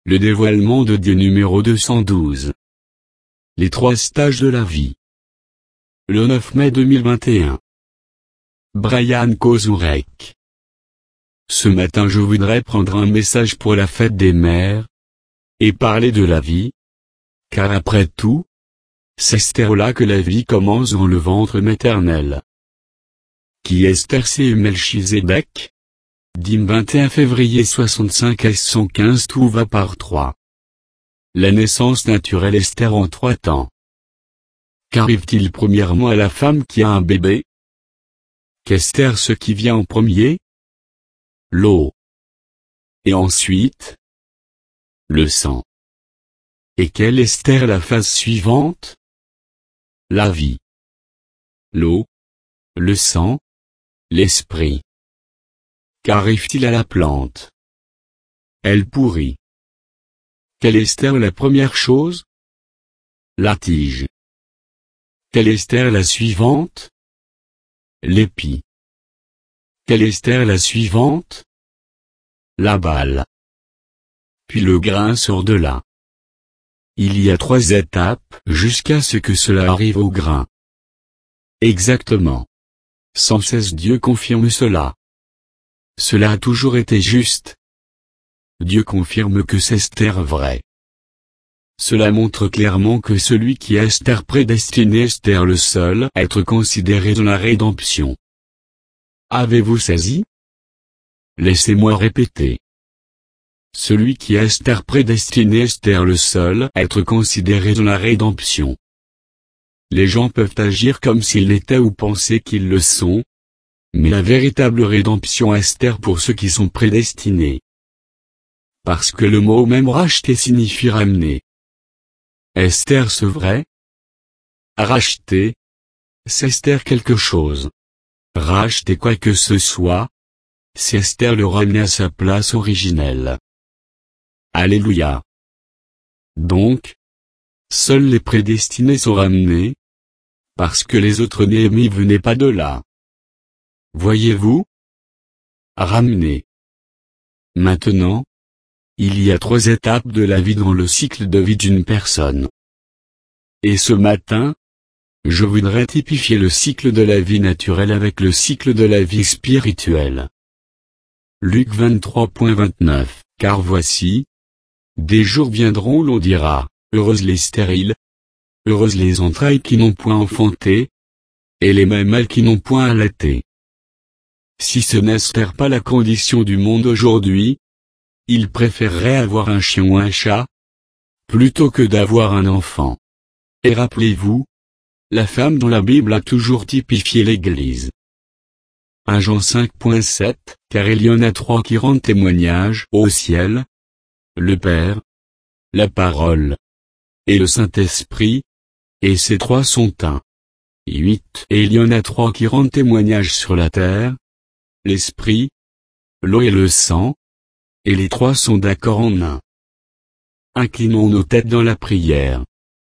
Le dévoilement de Dieu numéro 212. Les 3 stages de la vie. Le 9 mai 2021. Brian Kozurek. Ce matin je voudrais prendre un message pour la fête des mères, et parler de la vie, car après tout, c'est Esther-là que la vie commence dans le ventre maternel. Qui Esther c'est Melchizedek? Dim 21 février 65 S 115 tout va par 3. La naissance naturelle Esther en 3 temps. Qu'arrive-t-il premièrement à la femme qui a un bébé? Qu'Esther ce qui vient en premier? L'eau. Et ensuite? Le sang. Et quelle Esther la phase suivante? La vie. L'eau. Le sang. L'esprit. Qu'arrive-t-il à la plante? Elle pourrit. Quelle Esther la première chose? La tige. Quelle Esther la suivante? L'épi. Quelle Esther la suivante? La balle. Puis le grain sort de là. Il y a 3 étapes jusqu'à ce que cela arrive au grain. Exactement. Sans cesse Dieu confirme cela. Cela a toujours été juste. Dieu confirme que c'est Esther vrai. Cela montre clairement que celui qui a Esther prédestiné Esther le seul à être considéré dans la rédemption. Avez-vous saisi? Laissez-moi répéter. Celui qui a Esther prédestiné Esther le seul à être considéré dans la rédemption. Les gens peuvent agir comme s'ils l'étaient ou penser qu'ils le sont, mais la véritable rédemption Esther pour ceux qui sont prédestinés. Parce que le mot même racheter signifie ramener. Esther ce vrai? Racheter, c'est Esther quelque chose. Racheter quoi que ce soit, c'est Esther le ramener à sa place originelle. Alléluia. Donc, seuls les prédestinés sont ramenés, parce que les autres Néhémie venaient pas de là. Voyez-vous? Ramener. Maintenant, il y a 3 étapes de la vie dans le cycle de vie d'une personne. Et ce matin, je voudrais typifier le cycle de la vie naturelle avec le cycle de la vie spirituelle. Luc 23.29. Car voici, des jours viendront où l'on dira, heureuses les stériles, heureuses les entrailles qui n'ont point enfanté, et les mamelles qui n'ont point allaité. Si ce n'est pas la condition du monde aujourd'hui, il préférerait avoir un chien ou un chat, plutôt que d'avoir un enfant. Et rappelez-vous, la femme dans la Bible a toujours typifié l'Église. 1 Jean 5.7, car il y en a 3 qui rendent témoignage au ciel, le Père, la Parole, et le Saint-Esprit, et ces 3 sont un. 8. Et il y en a 3 qui rendent témoignage sur la terre, l'Esprit, l'eau et le sang, et les 3 sont d'accord en un. Inclinons nos têtes dans la prière.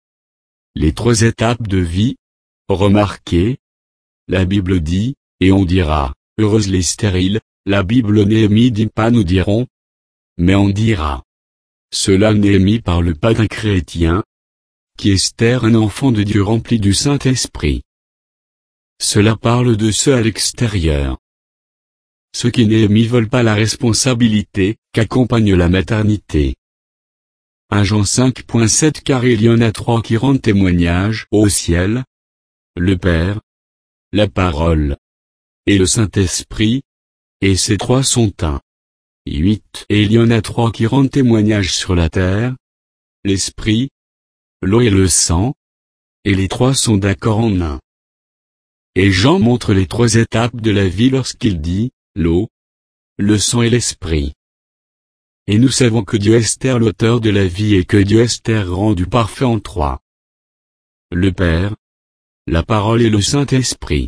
Les 3 étapes de vie, remarquez, la Bible dit, et on dira, heureuses les stériles, la Bible Néhémie dit pas nous dirons, mais on dira. Cela Néhémie parle pas d'un chrétien, qui est Esther un enfant de Dieu rempli du Saint-Esprit. Cela parle de ceux à l'extérieur. Ceux qui Néhémie veulent pas la responsabilité qu'accompagne la maternité. 1 Jean 5.7 car il y en a 3 qui rendent témoignage au ciel, le Père, la Parole, et le Saint-Esprit, et ces 3 sont un. 8. Et il y en a 3 qui rendent témoignage sur la terre, l'Esprit, l'eau et le sang, et les 3 sont d'accord en un. Et Jean montre les 3 étapes de la vie lorsqu'il dit, l'eau, le sang et l'esprit. Et nous savons que Dieu est Esther l'auteur de la vie et que Dieu est Esther rendu parfait en 3. Le Père, la Parole et le Saint-Esprit.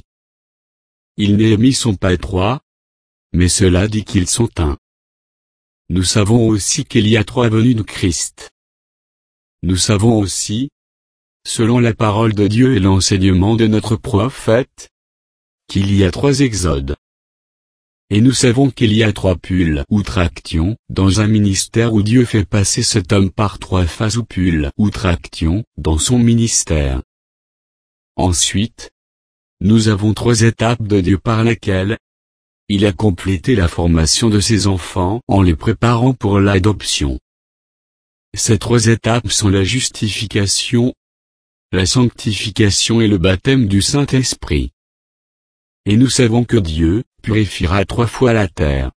Ils Néhémie sont pas 3, mais cela dit qu'ils sont un. Nous savons aussi qu'il y a 3 venues de Christ. Nous savons aussi, selon la parole de Dieu et l'enseignement de notre prophète, qu'il y a 3 exodes. Et nous savons qu'il y a 3 pôles ou tractions dans un ministère où Dieu fait passer cet homme par 3 phases ou pôles ou tractions dans son ministère. Ensuite, nous avons 3 étapes de Dieu par lesquelles il a complété la formation de ses enfants en les préparant pour l'adoption. Ces 3 étapes sont la justification, la sanctification et le baptême du Saint-Esprit. Et nous savons que Dieu purifiera 3 fois la terre.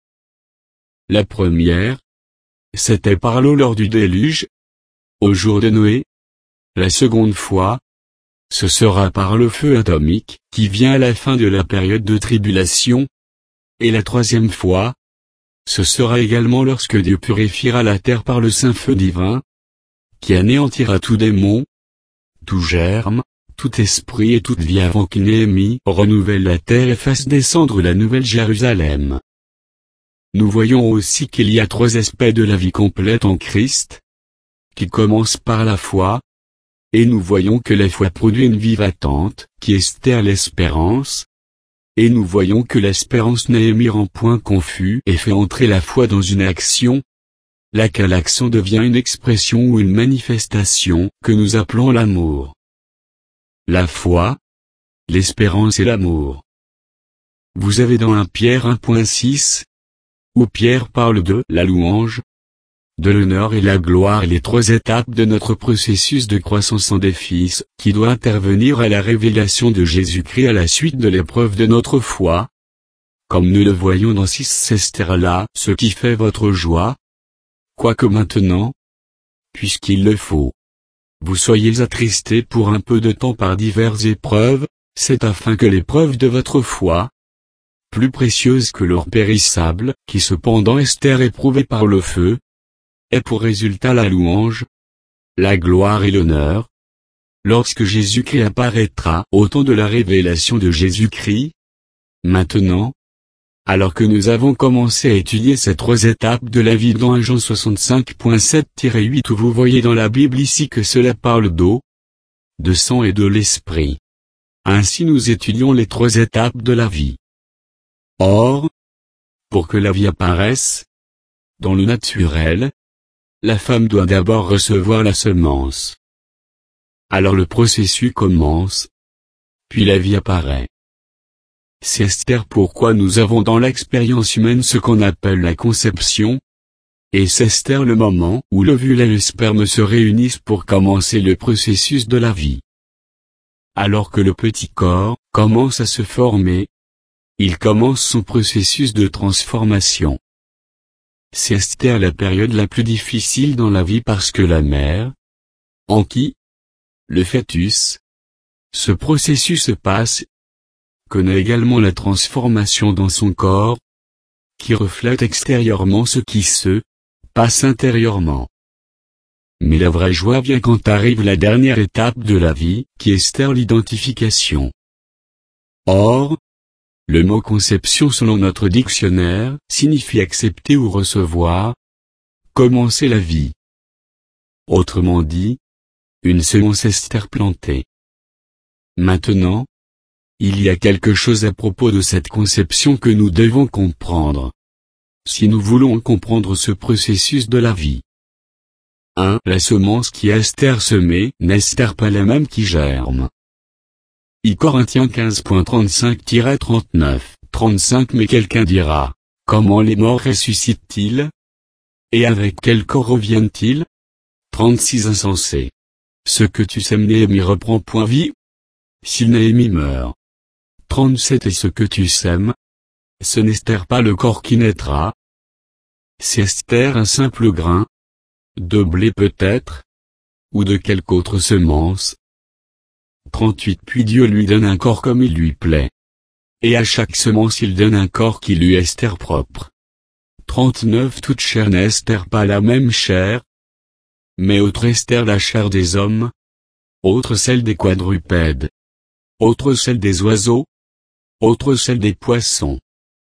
La première, c'était par l'eau lors du déluge, au jour de Noé. La seconde fois, ce sera par le feu atomique, qui vient à la fin de la période de tribulation. Et la troisième fois, ce sera également lorsque Dieu purifiera la terre par le saint feu divin, qui anéantira tout démon, tout germe, tout esprit et toute vie avant que Néhémie renouvelle la terre et fasse descendre la nouvelle Jérusalem. Nous voyons aussi qu'il y a 3 aspects de la vie complète en Christ, qui commencent par la foi, et nous voyons que la foi produit une vive attente, qui est l'espérance, et nous voyons que l'espérance Néhémie rend point confus et fait entrer la foi dans une action, laquelle action devient une expression ou une manifestation que nous appelons l'amour. La foi, l'espérance et l'amour. Vous avez dans 1 Pierre 1.6, où Pierre parle de la louange, de l'honneur et la gloire et les 3 étapes de notre processus de croissance en des fils, qui doit intervenir à la révélation de Jésus-Christ à la suite de l'épreuve de notre foi. Comme nous le voyons dans 6 là, ce qui fait votre joie, quoique maintenant, puisqu'il le faut, vous soyez attristés pour un peu de temps par diverses épreuves, c'est afin que l'épreuve de votre foi, plus précieuse que l'or périssable, qui cependant est éprouvée par le feu, ait pour résultat la louange, la gloire et l'honneur, lorsque Jésus-Christ apparaîtra au temps de la révélation de Jésus-Christ. Maintenant, alors que nous avons commencé à étudier ces 3 étapes de la vie dans 1 Jean 65.7-8 où vous voyez dans la Bible ici que cela parle d'eau, de sang et de l'esprit. Ainsi nous étudions les 3 étapes de la vie. Or, pour que la vie apparaisse, dans le naturel, la femme doit d'abord recevoir la semence. Alors le processus commence, puis la vie apparaît. C'est pourquoi nous avons dans l'expérience humaine ce qu'on appelle la conception, et c'est le moment où l'ovule et le sperme se réunissent pour commencer le processus de la vie. Alors que le petit corps commence à se former, il commence son processus de transformation. C'est la période la plus difficile dans la vie parce que la mère, en qui le fœtus, ce processus se passe, connaît également la transformation dans son corps, qui reflète extérieurement ce qui se passe intérieurement. Mais la vraie joie vient quand arrive la dernière étape de la vie, qui est l'identification. Or, le mot conception selon notre dictionnaire, signifie accepter ou recevoir, commencer la vie. Autrement dit, une semence est plantée. Maintenant, il y a quelque chose à propos de cette conception que nous devons comprendre. Si nous voulons comprendre ce processus de la vie. 1. La semence qui est semée n'est pas la même qui germe. I Corinthiens 15.35-39, 35 Mais quelqu'un dira, comment les morts ressuscitent-ils? Et avec quel corps reviennent-ils? 36 Insensé. Ce que tu sèmes Néhémie reprend point vie. Si Néhémie meurt. 37 Et ce que tu sèmes, ce n'est pas le corps qui naîtra. C'est un simple grain, de blé peut-être, ou de quelque autre semence. 38 Puis Dieu lui donne un corps comme il lui plaît. Et à chaque semence il donne un corps qui lui est propre. 39 Toute chair n'est pas la même chair. Mais autre est la chair des hommes. Autre celle des quadrupèdes. Autre celle des oiseaux. Autre celle des poissons.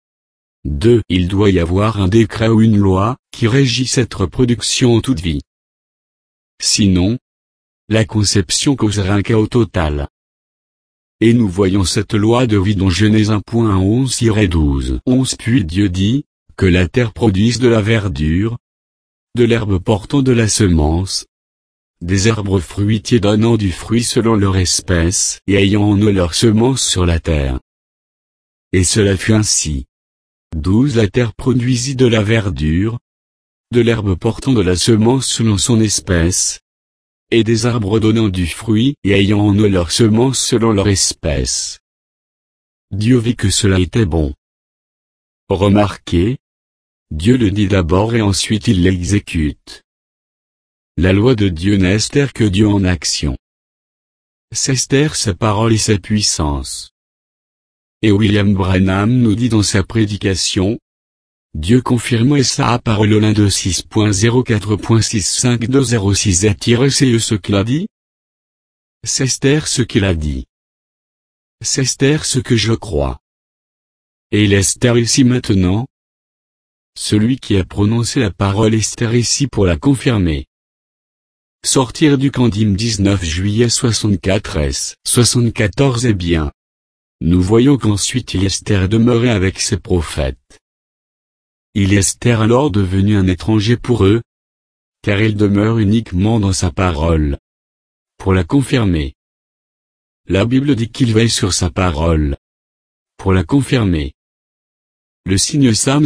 2. Il doit y avoir un décret ou une loi, qui régit cette reproduction en toute vie. Sinon, la conception causera un chaos total. Et nous voyons cette loi de vie dans Genèse 1.11-12. Puis Dieu dit, que la terre produise de la verdure, de l'herbe portant de la semence, des arbres fruitiers donnant du fruit selon leur espèce et ayant en eux leur semence sur la terre. Et cela fut ainsi. 12 La terre produisit de la verdure, de l'herbe portant de la semence selon son espèce, et des arbres donnant du fruit et ayant en eux leur semence selon leur espèce. Dieu vit que cela était bon. Remarquez, Dieu le dit d'abord et ensuite il l'exécute. La loi de Dieu n'est terre que Dieu en action. C'est terre sa parole et sa puissance. Et William Branham nous dit dans sa prédication, Dieu confirme sa parole au 6.04.65206-CE ce qu'il a dit. C'est terre ce qu'il a dit. C'est terre ce que je crois. Et il est terre ici maintenant. Celui qui a prononcé la parole est terre ici pour la confirmer. Sortir du Candim 19 juillet 64 s. 74 Eh bien. Nous voyons qu'ensuite Esther demeurait avec ses prophètes. Il est Esther alors devenu un étranger pour eux, car il demeure uniquement dans sa parole. Pour la confirmer. La Bible dit qu'il veille sur sa parole. Pour la confirmer. Le signe Psaume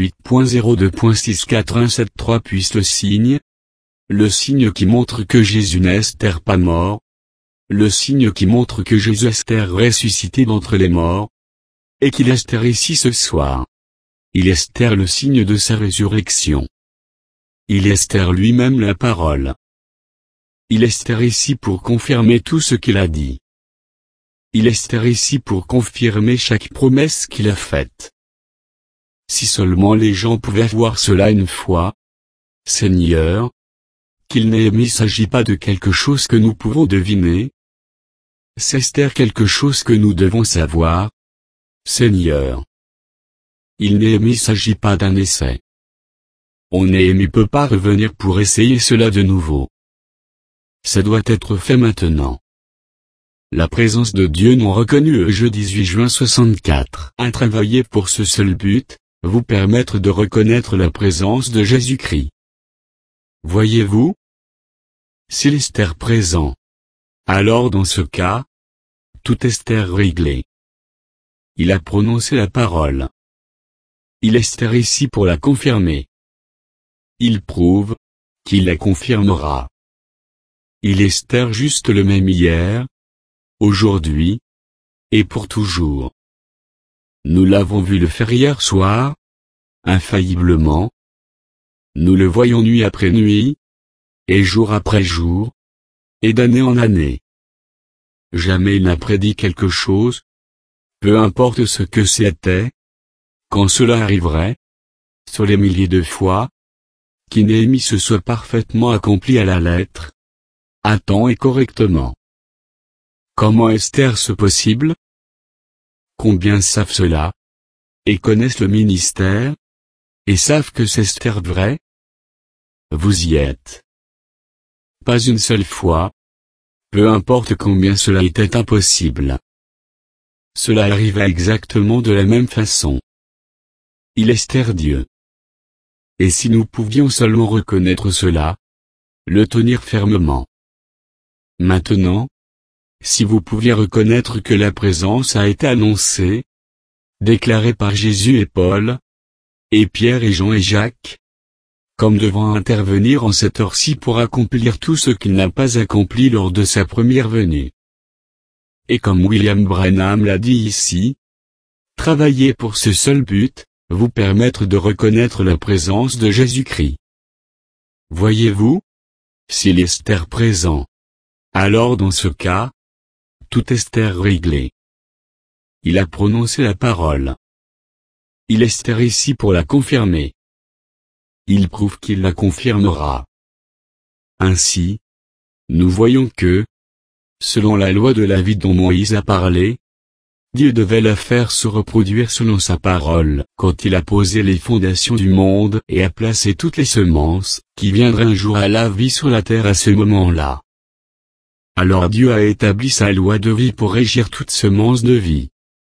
08.02.64173 puisse le signe qui montre que Jésus n'est pas mort, le signe qui montre que Jésus est ressuscité d'entre les morts, et qu'il est ici ce soir. Il est le signe de sa résurrection. Il est lui-même la parole. Il est ici pour confirmer tout ce qu'il a dit. Il est ici pour confirmer chaque promesse qu'il a faite. Si seulement les gens pouvaient voir cela une fois, Seigneur, qu'il ne s'agit pas de quelque chose que nous pouvons deviner. C'est quelque chose que nous devons savoir, Seigneur. Il ne s'agit pas d'un essai. On ne peut pas revenir pour essayer cela de nouveau. Ça doit être fait maintenant. La présence de Dieu non reconnue le jeudi 18 juin 64 a travaillé pour ce seul but, vous permettre de reconnaître la présence de Jésus-Christ. Voyez-vous? S'il est présent, alors dans ce cas, tout est réglé. Il a prononcé la parole. Il est ici pour la confirmer. Il prouve, qu'il la confirmera. Il est juste le même hier, aujourd'hui, et pour toujours. Nous l'avons vu le faire hier soir, infailliblement. Nous le voyons nuit après nuit, et jour après jour, et d'année en année. Jamais il n'a prédit quelque chose, peu importe ce que c'était, quand cela arriverait, sur les milliers de fois, qui Néhémie se soit parfaitement accompli à la lettre, à temps et correctement. Comment est-ce possible? Combien savent cela, et connaissent le ministère, et savent que c'est vrai? Vous y êtes. Pas une seule fois. Peu importe combien cela était impossible. Cela arriva exactement de la même façon. Il est Dieu. Et si nous pouvions seulement reconnaître cela, le tenir fermement. Maintenant, si vous pouviez reconnaître que la présence a été annoncée, déclarée par Jésus et Paul, et Pierre et Jean et Jacques, comme devant intervenir en cette heure-ci pour accomplir tout ce qu'il n'a pas accompli lors de sa première venue. Et comme William Branham l'a dit ici, travailler pour ce seul but, vous permettre de reconnaître la présence de Jésus-Christ. Voyez-vous? S'il est présent, alors dans ce cas, tout est réglé. Il a prononcé la parole. Il est ici pour la confirmer. Il prouve qu'il la confirmera. Ainsi, nous voyons que, selon la loi de la vie dont Moïse a parlé, Dieu devait la faire se reproduire selon sa parole, quand il a posé les fondations du monde et a placé toutes les semences, qui viendraient un jour à la vie sur la terre à ce moment-là. Alors Dieu a établi sa loi de vie pour régir toute semence de vie.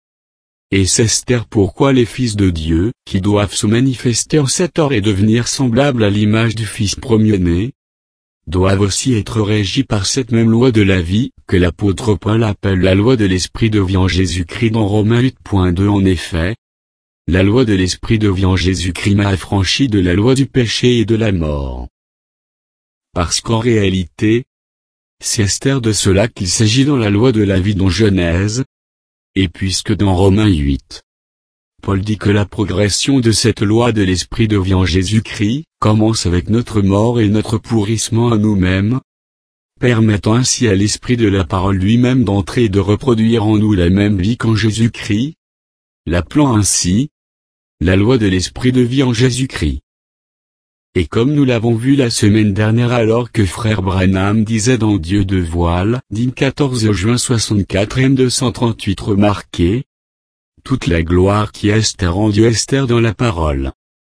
Et c'est Esther pourquoi les fils de Dieu, qui doivent se manifester en cet or et devenir semblables à l'image du Fils premier-né, doivent aussi être régis par cette même loi de la vie, que l'apôtre Paul appelle la loi de l'esprit de vie en Jésus-Christ dans Romains 8.2. En effet, la loi de l'esprit de vie en Jésus-Christ m'a affranchi de la loi du péché et de la mort. Parce qu'en réalité, c'est Esther de cela qu'il s'agit dans la loi de la vie dans Genèse, et puisque dans Romains 8, Paul dit que la progression de cette loi de l'esprit de vie en Jésus-Christ commence avec notre mort et notre pourrissement à nous-mêmes, permettant ainsi à l'esprit de la parole lui-même d'entrer et de reproduire en nous la même vie qu'en Jésus-Christ, l'appelant ainsi la loi de l'esprit de vie en Jésus-Christ. Et comme nous l'avons vu la semaine dernière alors que frère Branham disait dans Dieu de voile, dit 14 juin 64 m 238 remarquez, toute la gloire qui est en Dieu est dans la parole.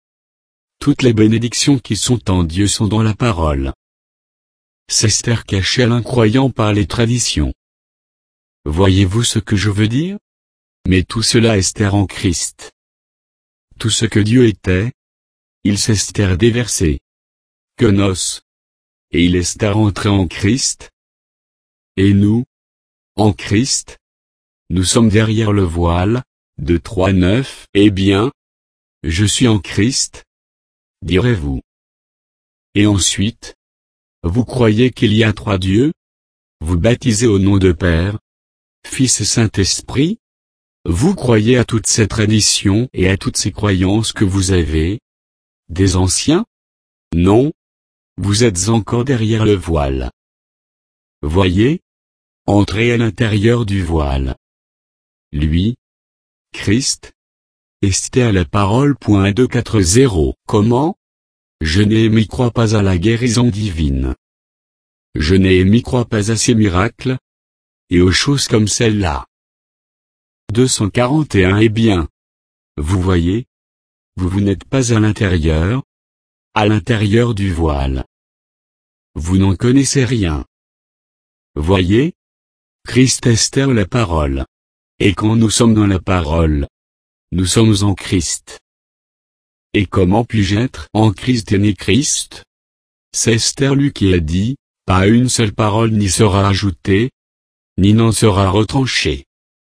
Toutes les bénédictions qui sont en Dieu sont dans la parole. C'est Esther cachée à l'incroyant par les traditions. Voyez-vous ce que je veux dire? Mais tout cela est Esther en Christ. Tout ce que Dieu était, il s'est Esther déversé. Que nos. Et il est Esther entré en Christ. Et nous, en Christ, nous sommes derrière le voile, de 3.9. Eh bien, je suis en Christ, direz-vous. Et ensuite, vous croyez qu'il y a 3 dieux? Vous baptisez au nom de Père, Fils et Saint-Esprit? Vous croyez à toute cette tradition et à toutes ces croyances que vous avez? Des anciens? Non. Vous êtes encore derrière le voile. Voyez? Entrez à l'intérieur du voile. Lui, Christ, Esther la parole. 240. Comment? Je n'ai crois pas à la guérison divine. Je n'ai crois pas à ces miracles, et aux choses comme celle-là. 241. Eh bien, vous voyez, vous n'êtes pas à l'intérieur du voile. Vous n'en connaissez rien. Voyez, Christ Esther la parole. Et quand nous sommes dans la parole, nous sommes en Christ. Et comment puis-je être en Christ et né Christ? C'est Esther lui qui a dit, pas une seule parole n'y sera ajoutée, ni n'en sera retranchée.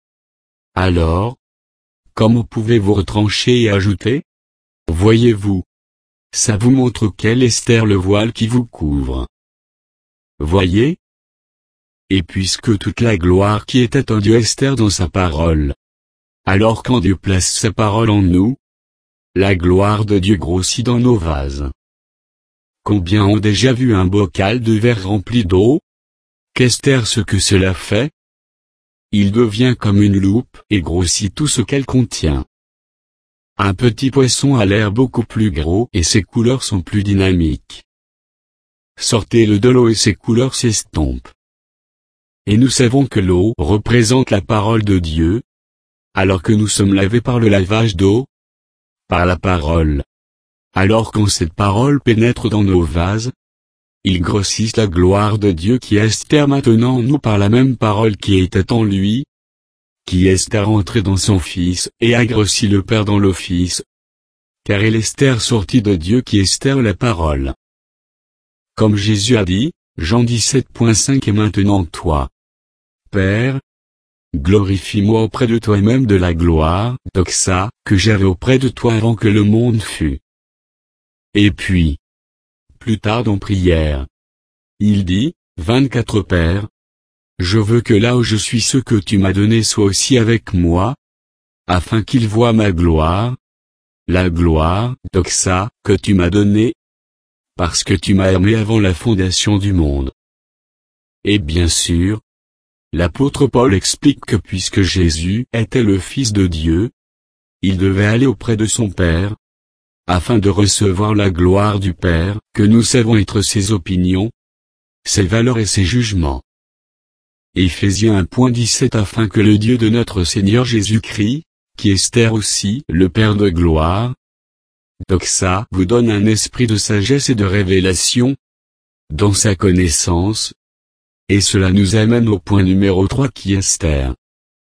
Alors, comment pouvez-vous retrancher et ajouter? Voyez-vous, ça vous montre quel est Esther le voile qui vous couvre. Voyez? Et puisque toute la gloire qui était en Dieu est Esther dans sa parole, alors quand Dieu place sa parole en nous, la gloire de Dieu grossit dans nos vases. Combien ont déjà vu un bocal de verre rempli d'eau? Qu'Esther ce que cela fait? Il devient comme une loupe et grossit tout ce qu'elle contient. Un petit poisson a l'air beaucoup plus gros et ses couleurs sont plus dynamiques. Sortez-le de l'eau et ses couleurs s'estompent. Et nous savons que l'eau représente la parole de Dieu, alors que nous sommes lavés par le lavage d'eau, par la parole. Alors quand cette parole pénètre dans nos vases, ils grossissent la gloire de Dieu qui est Esther maintenant en nous par la même parole qui était en lui, qui est Esther entrée dans son Fils et a grossi le Père dans le Fils, car il est Esther sortie de Dieu qui est Esther la parole. Comme Jésus a dit, Jean 17.5 et maintenant toi, Père, glorifie-moi auprès de toi et même de la gloire, doxa, que j'avais auprès de toi avant que le monde fût. Et puis, plus tard dans prière, il dit, 24 Père, je veux que là où je suis ce que tu m'as donné soit aussi avec moi, afin qu'ils voient ma gloire, la gloire, doxa, que tu m'as donnée, parce que tu m'as aimé avant la fondation du monde. Et bien sûr, l'apôtre Paul explique que puisque Jésus était le Fils de Dieu, il devait aller auprès de son Père, afin de recevoir la gloire du Père, que nous savons être ses opinions, ses valeurs et ses jugements. Éphésiens 1.17 afin que le Dieu de notre Seigneur Jésus-Christ, qui est Esther aussi le Père de gloire, doxa vous donne un esprit de sagesse et de révélation, dans sa connaissance, Et cela nous amène au point numéro 3 qui est Esther.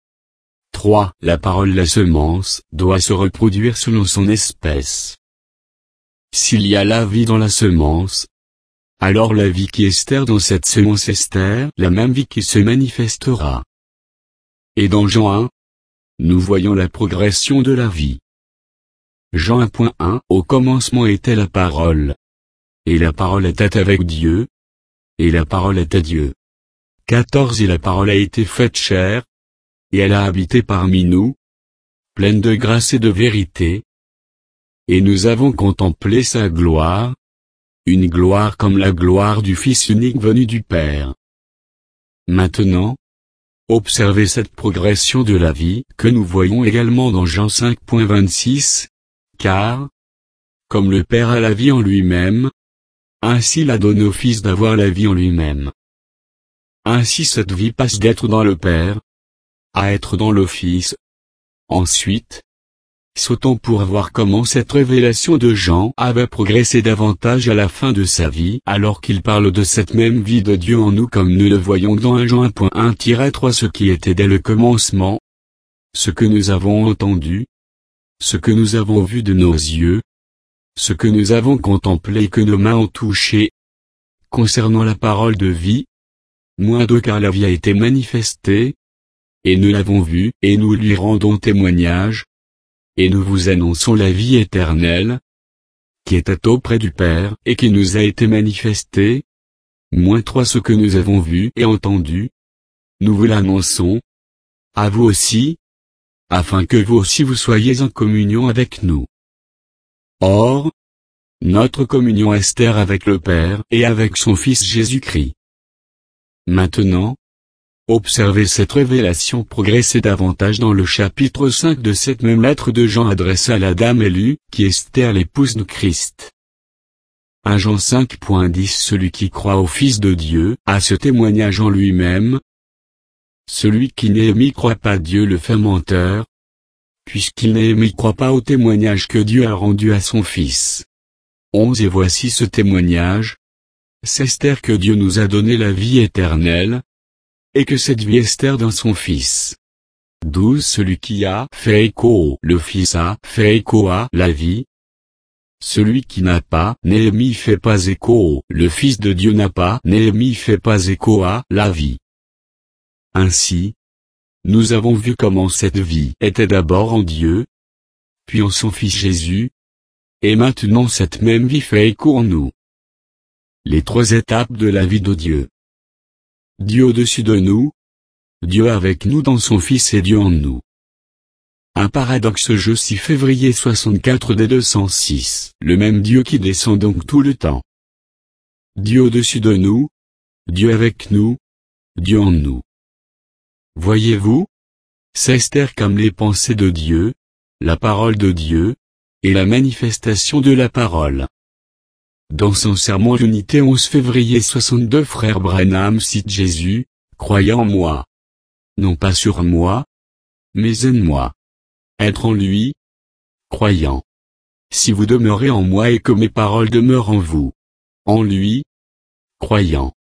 3. La parole la semence doit se reproduire selon son espèce. S'il y a la vie dans la semence, alors la vie qui Esther dans cette semence Esther, la même vie qui se manifestera. Et dans Jean 1, nous voyons la progression de la vie. Jean 1.1 Au commencement était la parole. Et la parole était avec Dieu. Et la parole était Dieu. 14 Et la parole a été faite chair. Et elle a habité parmi nous, pleine de grâce et de vérité. Et nous avons contemplé sa gloire, une gloire comme la gloire du Fils unique venu du Père. Maintenant, observez cette progression de la vie que nous voyons également dans Jean 5.26, car, comme le Père a la vie en lui-même, ainsi il a donné au Fils d'avoir la vie en lui-même. Ainsi cette vie passe d'être dans le Père, à être dans le Fils. Ensuite, sautons pour voir comment cette révélation de Jean avait progressé davantage à la fin de sa vie, alors qu'il parle de cette même vie de Dieu en nous comme nous le voyons dans 1 Jean 1.1-3 ce qui était dès le commencement, ce que nous avons entendu, ce que nous avons vu de nos yeux, ce que nous avons contemplé et que nos mains ont touché, concernant la parole de vie, -2 car la vie a été manifestée, et nous l'avons vue, et nous lui rendons témoignage, et nous vous annonçons la vie éternelle, qui était auprès du Père, et qui nous a été manifestée, -3 ce que nous avons vu et entendu, nous vous l'annonçons, à vous aussi, afin que vous aussi vous soyez en communion avec nous. Or, notre communion est Esther avec le Père et avec son Fils Jésus-Christ. Maintenant, observez cette révélation progresser davantage dans le chapitre 5 de cette même lettre de Jean adressée à la dame élue, qui est Esther l'épouse de Christ. 1 Jean 5.10 Celui qui croit au Fils de Dieu a ce témoignage en lui-même. Celui qui n'aime croit pas Dieu le fait menteur, puisqu'il n'aime croit pas au témoignage que Dieu a rendu à son Fils. 11 Et voici ce témoignage. C'est Esther que Dieu nous a donné la vie éternelle, et que cette vie Esther dans son Fils. 12 Celui qui a fait écho, le Fils a fait écho à la vie. Celui qui n'a pas n'aimé fait pas écho, le Fils de Dieu n'a pas n'aimé fait pas écho à la vie. Ainsi, nous avons vu comment cette vie était d'abord en Dieu, puis en son Fils Jésus, et maintenant cette même vie fait écho en nous. Les 3 étapes de la vie de Dieu. Dieu au-dessus de nous, Dieu avec nous dans son Fils et Dieu en nous. Un paradoxe je 6 février 64 des 206, le même Dieu qui descend donc tout le temps. Dieu au-dessus de nous, Dieu avec nous, Dieu en nous. Voyez-vous, c'est Esther comme les pensées de Dieu, la parole de Dieu, et la manifestation de la parole. Dans son sermon d'unité 11 février 62 frère Branham cite Jésus, croyez en moi. Non pas sur moi, mais en moi. Être en lui, croyant. Si vous demeurez en moi et que mes paroles demeurent en vous. En lui, croyant.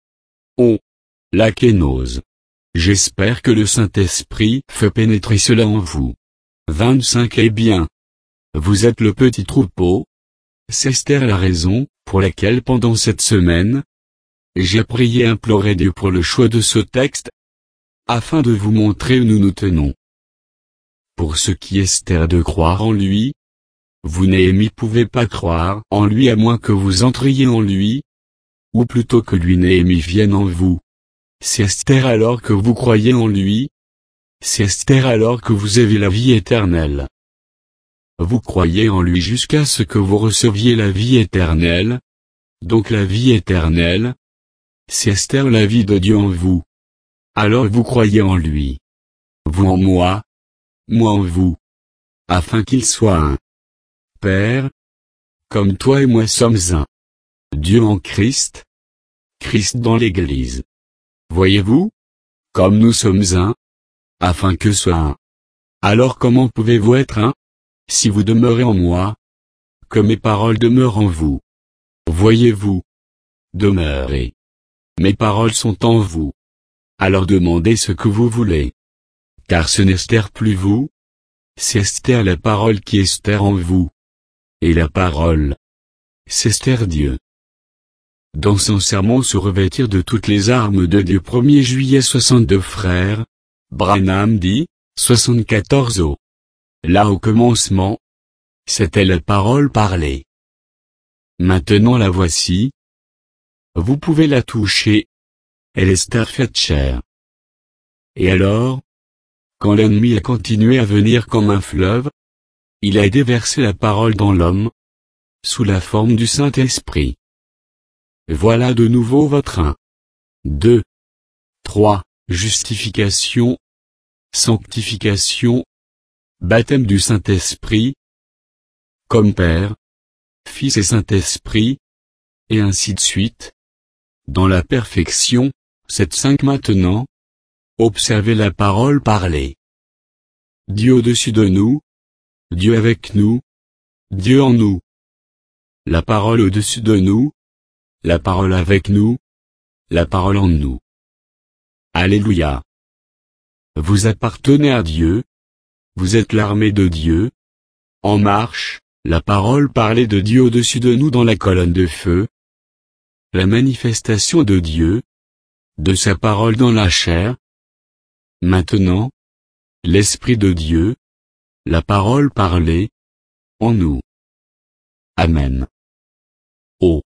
La kénose. J'espère que le Saint-Esprit fait pénétrer cela en vous. 25 Eh bien, vous êtes le petit troupeau. C'est Esther la raison pour laquelle pendant cette semaine, j'ai prié et imploré Dieu pour le choix de ce texte, afin de vous montrer où nous nous tenons. Pour ce qui est Esther de croire en lui, vous Néhémie pouvez pas croire en lui à moins que vous entriez en lui, ou plutôt que lui Néhémie vienne en vous. C'est Esther alors que vous croyez en lui, c'est Esther alors que vous avez la vie éternelle. Vous croyez en lui jusqu'à ce que vous receviez la vie éternelle. Donc la vie éternelle, c'est Esther la vie de Dieu en vous. Alors vous croyez en lui. Vous en moi en vous. Afin qu'il soit un. Père, comme toi et moi sommes un. Dieu en Christ. Christ dans l'Église. Voyez-vous? Comme nous sommes un. Afin que soit un. Alors comment pouvez-vous être un? Si vous demeurez en moi, que mes paroles demeurent en vous. Voyez-vous? Demeurez. Mes paroles sont en vous. alors demandez ce que vous voulez. Car ce n'est Esther plus vous, c'est Esther la parole qui est Esther en vous. Et la parole, c'est Esther Dieu. Dans son sermon se revêtir de toutes les armes de Dieu 1er juillet 62 frères, Branham dit, 74 au. Là au commencement, c'était la parole parlée. Maintenant la voici. Vous pouvez la toucher. Elle est Esther faite chair. Et alors, quand l'ennemi a continué à venir comme un fleuve, il a déversé la parole dans l'homme, sous la forme du Saint-Esprit. Voilà de nouveau votre 1, 2, 3, justification, sanctification, baptême du Saint-Esprit, comme Père, Fils et Saint-Esprit, et ainsi de suite. Dans la perfection, cette 5 maintenant, observez la parole parlée. Dieu au-dessus de nous, Dieu avec nous, Dieu en nous. La parole au-dessus de nous, la parole avec nous, la parole en nous. Alléluia. Vous appartenez à Dieu, vous êtes l'armée de Dieu. En marche, la parole parlée de Dieu au-dessus de nous dans la colonne de feu. La manifestation de Dieu, de sa parole dans la chair. Maintenant, l'Esprit de Dieu, la parole parlée, en nous. Amen. Oh.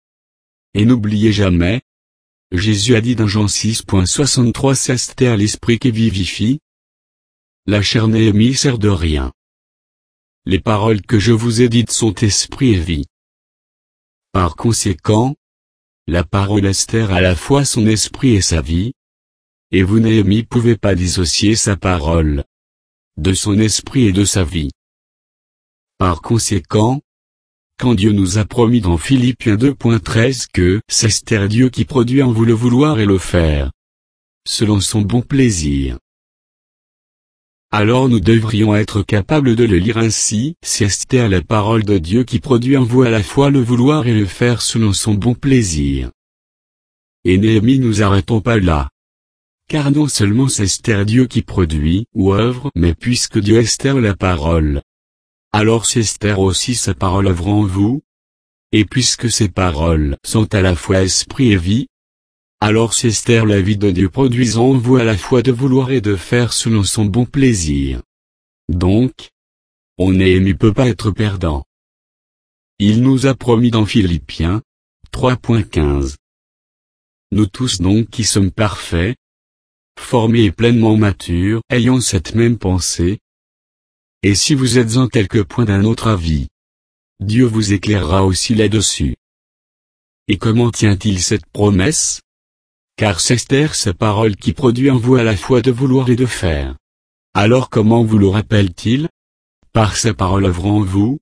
Et n'oubliez jamais, Jésus a dit dans Jean 6.63 c'est Esther l'Esprit qui vivifie. La chair n'est sert de rien. Les paroles que je vous ai dites sont esprit et vie. Par conséquent, la parole Esther a à la fois son esprit et sa vie. Et vous Néhémie pouvez pas dissocier sa parole de son esprit et de sa vie. Par conséquent, quand Dieu nous a promis dans Philippiens 2.13 que c'est Esther Dieu qui produit en vous le vouloir et le faire, selon son bon plaisir, alors nous devrions être capables de le lire ainsi, c'est Esther la parole de Dieu qui produit en vous à la fois le vouloir et le faire selon son bon plaisir. Et Néhémie nous arrêtons pas là. Car non seulement c'est Esther Dieu qui produit ou œuvre, mais puisque Dieu est Esther la parole, alors c'est Esther aussi sa parole œuvre en vous. Et puisque ces paroles sont à la fois esprit et vie, alors c'est Esther la vie de Dieu produisant en vous à la fois de vouloir et de faire selon son bon plaisir. Donc, on ne peut pas être perdant. Il nous a promis dans Philippiens 3.15. Nous tous donc qui sommes parfaits, formés et pleinement matures, ayons cette même pensée. Et si vous êtes en quelque point d'un autre avis, Dieu vous éclairera aussi là-dessus. Et comment tient-il cette promesse? Car c'est Esther sa parole qui produit en vous à la fois de vouloir et de faire. Alors comment vous le rappelle-t-il? Par sa parole œuvre en vous.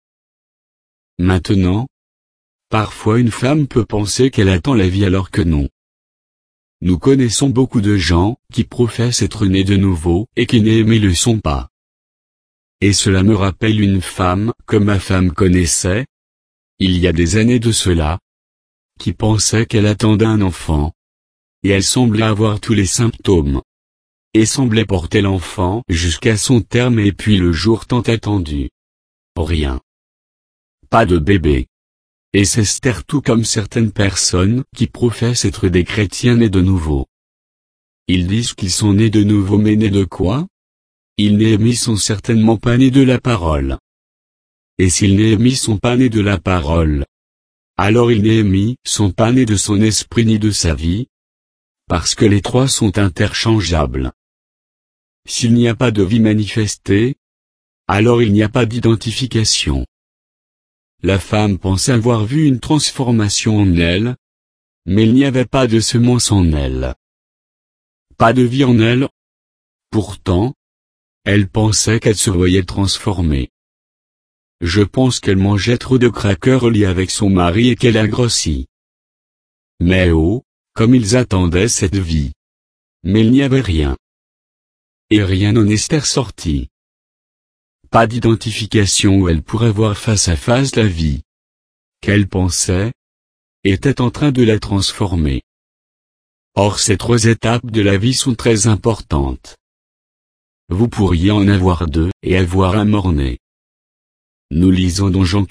Maintenant, parfois une femme peut penser qu'elle attend la vie alors que non. Nous connaissons beaucoup de gens qui professent être nés de nouveau et qui ne le sont pas. Et cela me rappelle une femme que ma femme connaissait, il y a des années de cela, qui pensait qu'elle attendait un enfant. Et elle semblait avoir tous les symptômes. Et semblait porter l'enfant jusqu'à son terme et puis le jour tant attendu. Rien. Pas de bébé. Et c'est Esther tout comme certaines personnes qui professent être des chrétiens nés de nouveau. Ils disent qu'ils sont nés de nouveau mais nés de quoi? Ils Néhémie sont certainement pas nés de la parole. Et s'ils Néhémie sont pas nés de la parole, alors ils Néhémie sont pas nés de son esprit ni de sa vie, parce que les trois sont interchangeables. S'il n'y a pas de vie manifestée, alors il n'y a pas d'identification. La femme pensait avoir vu une transformation en elle, mais il n'y avait pas de semence en elle. Pas de vie en elle. Pourtant, elle pensait qu'elle se voyait transformée. Je pense qu'elle mangeait trop de crackers au lit avec son mari et qu'elle a grossi. Mais oh, comme ils attendaient cette vie. Mais il n'y avait rien. Et rien en Esther sorti. Pas d'identification où elle pourrait voir face à face la vie qu'elle pensait était en train de la transformer. Or ces 3 étapes de la vie sont très importantes. Vous pourriez en avoir 2 et avoir un mort-né. Nous lisons dans Jean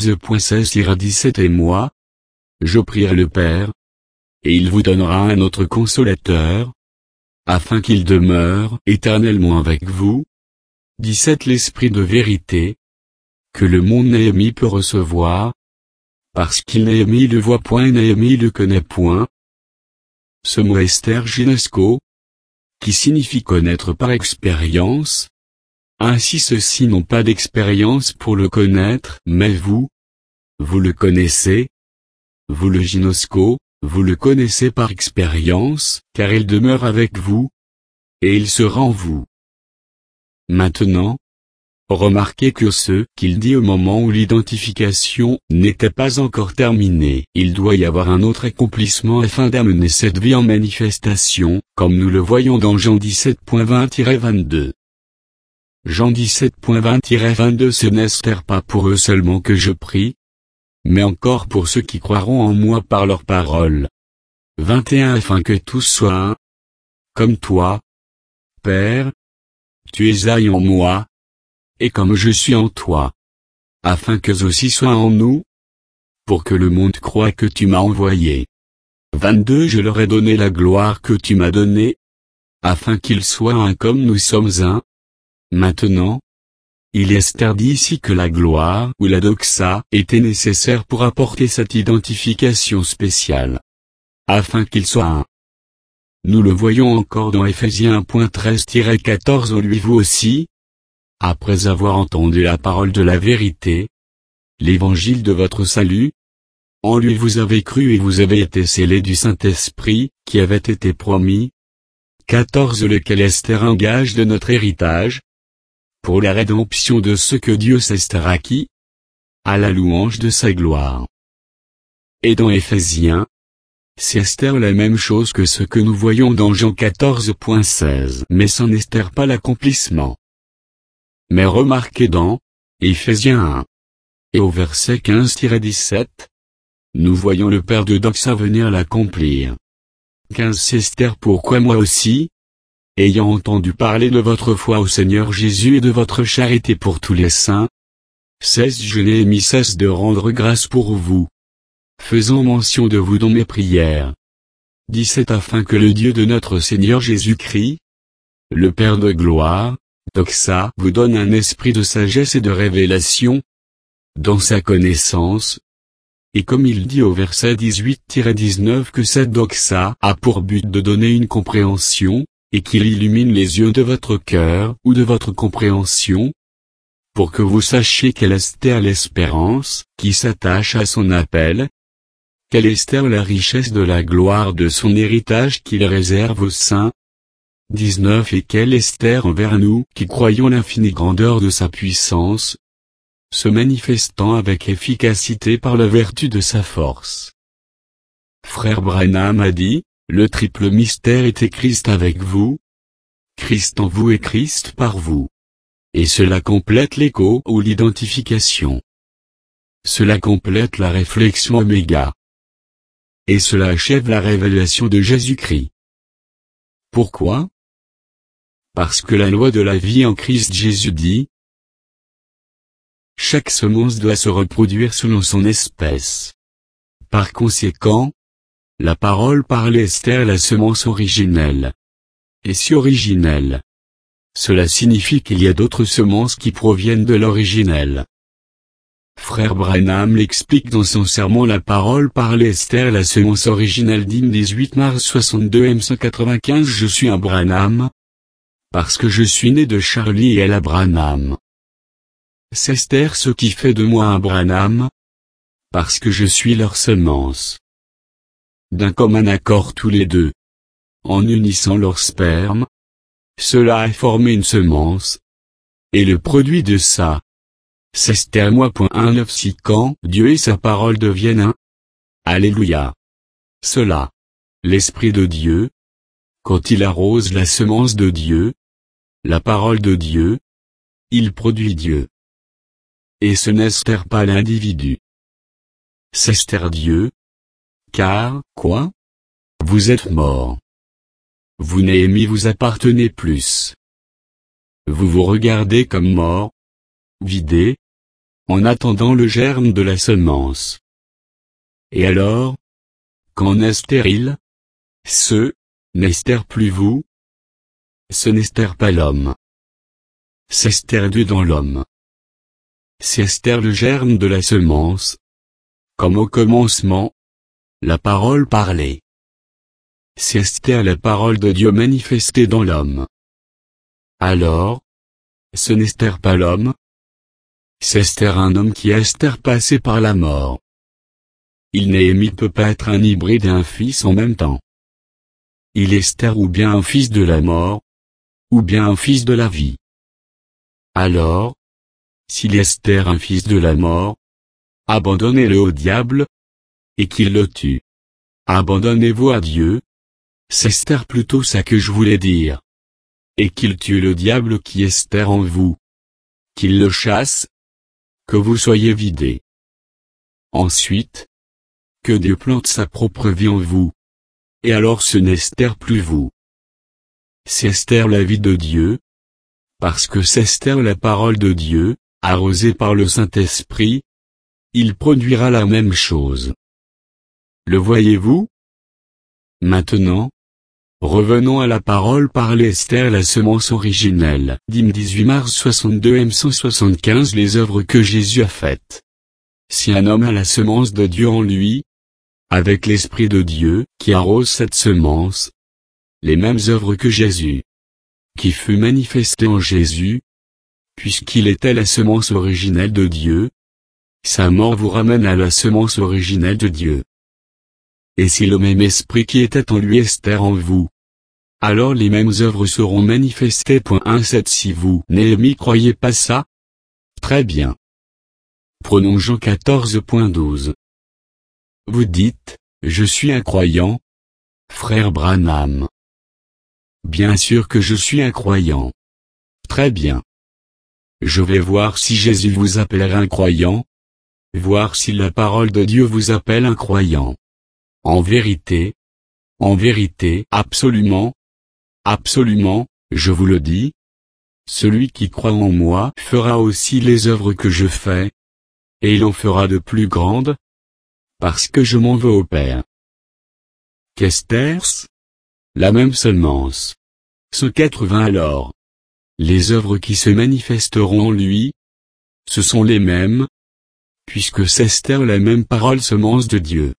14.16-17 et moi, je prierai le Père, et il vous donnera un autre consolateur, afin qu'il demeure éternellement avec vous. 17 L'Esprit de vérité, que le monde Néhémie peut recevoir, parce qu'il Néhémie le voit point et Néhémie le connaît point. Ce mot Esther Ginesco, qui signifie connaître par expérience. Ainsi ceux-ci n'ont pas d'expérience pour le connaître, mais vous le connaissez. Vous le Ginosco, vous le connaissez par expérience, car il demeure avec vous, et il sera en vous. Maintenant, remarquez que ce qu'il dit au moment où l'identification n'était pas encore terminée, il doit y avoir un autre accomplissement afin d'amener cette vie en manifestation, comme nous le voyons dans Jean 17.20-22. Jean 17.20-22 Ce n'est pas pour eux seulement que je prie, mais encore pour ceux qui croiront en moi par leur parole. 21 Afin que tous soient un, comme toi, Père, tu es un en moi, et comme je suis en toi, afin qu'eux aussi soient en nous, pour que le monde croie que tu m'as envoyé. 22 Je leur ai donné la gloire que tu m'as donnée, afin qu'ils soient un comme nous sommes un. Maintenant, il est dit ici que la gloire ou la doxa était nécessaire pour apporter cette identification spéciale, afin qu'ils soient un. Nous le voyons encore dans Ephésiens 1.13-14 En lui vous aussi, après avoir entendu la parole de la vérité, l'évangile de votre salut, en lui vous avez cru et vous avez été scellés du Saint-Esprit, qui avait été promis. 14 Lequel est un gage de notre héritage, pour la rédemption de ceux que Dieu s'est acquis, à la louange de sa gloire. Et dans Éphésiens, c'est Esther la même chose que ce que nous voyons dans Jean 14.16 mais c'en est pas l'accomplissement. Mais remarquez dans Éphésiens 1 et au verset 15-17, nous voyons le Père de Doxa venir l'accomplir. 15 C'est Esther pourquoi moi aussi, ayant entendu parler de votre foi au Seigneur Jésus et de votre charité pour tous les saints, 16 Je n'ai mis cesse de rendre grâce pour vous, faisant mention de vous dans mes prières. 17 Afin que le Dieu de notre Seigneur Jésus-Christ, le Père de gloire, Doxa vous donne un esprit de sagesse et de révélation, dans sa connaissance. Et comme il dit au verset 18-19 que cette Doxa a pour but de donner une compréhension, et qu'il illumine les yeux de votre cœur ou de votre compréhension, pour que vous sachiez quelle est l'espérance qui s'attache à son appel, quelle est la richesse de la gloire de son héritage qu'il réserve aux saints. 19 Et quelle est envers nous qui croyons l'infinie grandeur de sa puissance, se manifestant avec efficacité par la vertu de sa force. Frère Branham a dit, le triple mystère était Christ avec vous, Christ en vous et Christ par vous. Et cela complète l'écho ou l'identification. Cela complète la réflexion oméga. Et cela achève la révélation de Jésus-Christ. Pourquoi? Parce que la loi de la vie en Christ Jésus dit, chaque semence doit se reproduire selon son espèce. Par conséquent, la parole parle est la semence originelle. Et si originelle, cela signifie qu'il y a d'autres semences qui proviennent de l'originel. Frère Branham l'explique dans son sermon La parole parle est la semence originelle d'Hymne 18 mars 62 M195 Je suis un Branham, parce que je suis né de Charlie et Ella Branham. C'est Esther ce qui fait de moi un Branham, parce que je suis leur semence. D'un commun accord tous les deux, en unissant leur sperme, cela a formé une semence. Et le produit de ça, c'est Esther moi.19 quand Dieu et sa parole deviennent un. Alléluia. Cela, l'Esprit de Dieu, quand il arrose la semence de Dieu, la parole de Dieu, il produit Dieu. Et ce n'est pas l'individu. C'est Dieu. Car, quoi? vous êtes mort. Vous Néhémie vous appartenez plus. Vous vous regardez comme mort, vidé, en attendant le germe de la semence. Et alors, quand n'est stérile, n'estère plus vous, ce n'estère pas l'homme. S'estère Dieu dans l'homme. S'estère le germe de la semence, comme au commencement, la parole parlée. S'estère la parole de Dieu manifestée dans l'homme. Alors, ce n'estère pas l'homme, s'estère un homme qui estère passé par la mort. Néhémie peut pas être un hybride et un fils en même temps. Il estère ou bien un fils de la mort, ou bien un fils de la vie. Alors, s'il estère un fils de la mort, abandonnez-le au diable, et qu'il le tue. Abandonnez-vous à Dieu, s'estère plutôt ça que je voulais dire. Et qu'il tue le diable qui estère en vous. Qu'il le chasse, que vous soyez vidés. Ensuite, que Dieu plante sa propre vie en vous. Et alors ce n'estère plus vous. S'estère la vie de Dieu, parce que s'estère la parole de Dieu, arrosée par le Saint-Esprit, il produira la même chose. Le voyez-vous? Maintenant, revenons à la parole parlée Esther la semence originelle. Dîme 18 mars 62 M 175 Les œuvres que Jésus a faites. Si un homme a la semence de Dieu en lui, avec l'Esprit de Dieu qui arrose cette semence, les mêmes œuvres que Jésus, qui fut manifesté en Jésus, puisqu'il était la semence originelle de Dieu, sa mort vous ramène à la semence originelle de Dieu. Et si le même esprit qui était en lui estère en vous, alors les mêmes œuvres seront manifestées. 1.7 Si vous, Néhémie, croyez pas ça? Très bien. Prenons Jean 14.12. Vous dites, je suis un croyant, frère Branham. Bien sûr que je suis un croyant. Très bien. Je vais voir si Jésus vous appellera un croyant, voir si la parole de Dieu vous appelle un croyant. En vérité, absolument, je vous le dis, celui qui croit en moi fera aussi les œuvres que je fais, et il en fera de plus grandes, parce que je m'en vais au Père. Qu'est-ce? La même semence. 180 Alors. Les œuvres qui se manifesteront en lui, ce sont les mêmes, puisque s'estère la même parole semence de Dieu.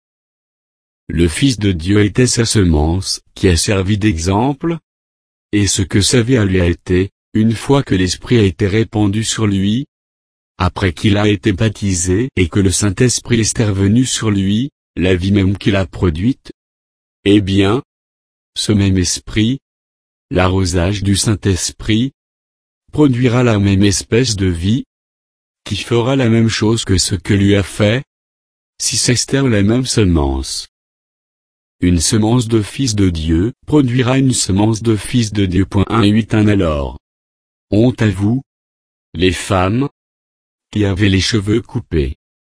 Le Fils de Dieu était sa semence, qui a servi d'exemple, et ce que sa vie à lui a été, une fois que l'Esprit a été répandu sur lui, après qu'il a été baptisé et que le Saint-Esprit est revenu sur lui, la vie même qu'il a produite. Eh bien, ce même Esprit, l'arrosage du Saint-Esprit, produira la même espèce de vie, qui fera la même chose que ce que lui a fait, si s'estère la même semence. Une semence de fils de Dieu produira une semence de fils de Dieu. 1.8 Alors. Honte à vous, les femmes, qui avez les cheveux coupés.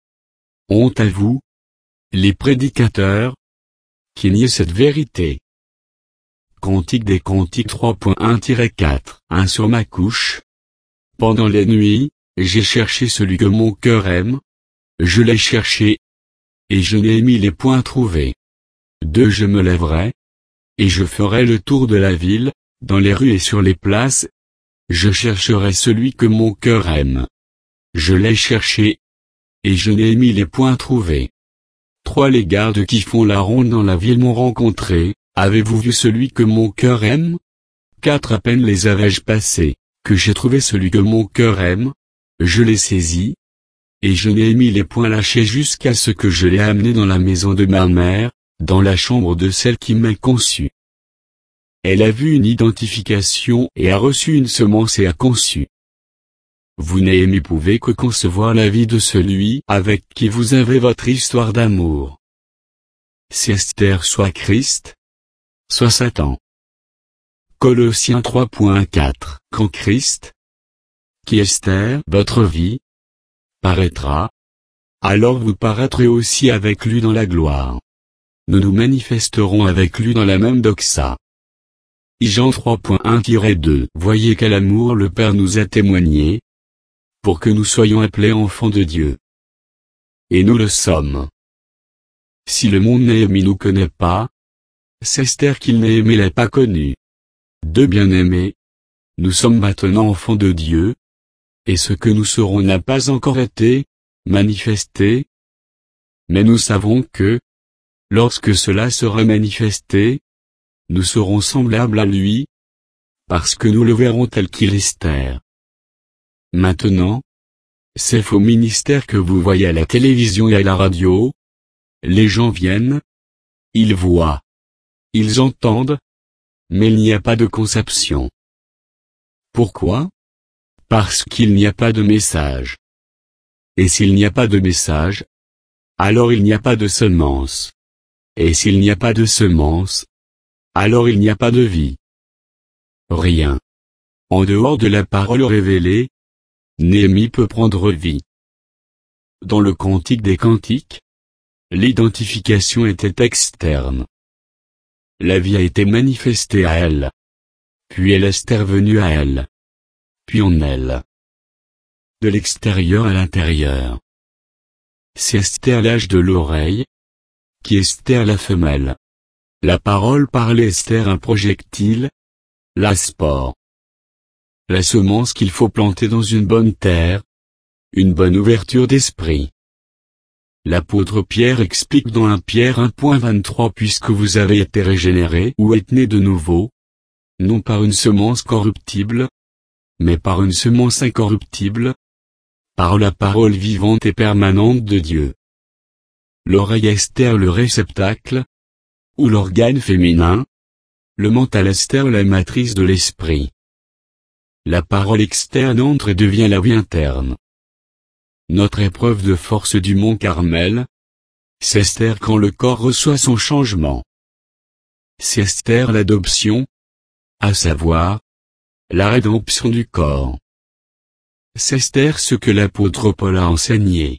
Honte à vous, les prédicateurs, qui niez cette vérité. Cantique des Cantiques 3.1-4 1 Sur ma couche. Pendant les nuits, j'ai cherché celui que mon cœur aime, je l'ai cherché, et je n'ai mis les point trouvé. 2 Je me lèverai, et je ferai le tour de la ville, dans les rues et sur les places, je chercherai celui que mon cœur aime. Je l'ai cherché, et je n'ai mis les point trouvé. 3 Les gardes qui font la ronde dans la ville m'ont rencontré, avez-vous vu celui que mon cœur aime? 4 À peine les avais-je passés, que j'ai trouvé celui que mon cœur aime, je l'ai saisi, et je n'ai mis les poings lâchés jusqu'à ce que je l'ai amené dans la maison de ma mère, dans la chambre de celle qui m'a conçu. Elle a vu une identification et a reçu une semence et a conçu. Vous Néhémie pouvez que concevoir la vie de celui avec qui vous avez votre histoire d'amour. Si Esther soit Christ, soit Satan. Colossiens 3.4 Quand Christ, qui est Esther, votre vie, paraîtra, alors vous paraîtrez aussi avec lui dans la gloire. nous nous manifesterons avec lui dans la même doxa. Jean 3.1-2 Voyez quel amour le Père nous a témoigné, pour que nous soyons appelés enfants de Dieu. Et nous le sommes. Si le monde Néhémie nous connaît pas, c'est Esther qu'il Néhémie l'a pas connu. Deux bien-aimés, nous sommes maintenant enfants de Dieu, et ce que nous serons n'a pas encore été manifesté, mais nous savons que, lorsque cela sera manifesté, nous serons semblables à lui, parce que nous le verrons tel qu'il est. Esther. Maintenant, ces faux ministères que vous voyez à la télévision et à la radio, les gens viennent, ils voient, ils entendent, mais il n'y a pas de conception. Pourquoi? Parce qu'il n'y a pas de message. Et s'il n'y a pas de message, alors il n'y a pas de semence. Et s'il n'y a pas de semence, alors il n'y a pas de vie. Rien. En dehors de la parole révélée, Néhémie peut prendre vie. Dans le Cantique des Cantiques, l'identification était externe. La vie a été manifestée à elle. Puis elle est venue à elle. Puis en elle. De l'extérieur à l'intérieur. C'est Esther l'âge de l'oreille, qui est Esther la femelle. La parole parlait Esther un projectile, la spore. La semence qu'il faut planter dans une bonne terre, une bonne ouverture d'esprit. L'apôtre Pierre explique dans 1 Pierre 1.23 Puisque vous avez été régénérés ou êtes nés de nouveau, non par une semence corruptible, mais par une semence incorruptible, par la parole vivante et permanente de Dieu. L'oreille Esther le réceptacle, ou l'organe féminin, le mental Esther la matrice de l'esprit. La parole externe entre et devient la vie interne. Notre épreuve de force du mont Carmel, c'est Esther quand le corps reçoit son changement. C'est Esther l'adoption, à savoir, la rédemption du corps. C'est Esther ce que l'apôtre Paul a enseigné.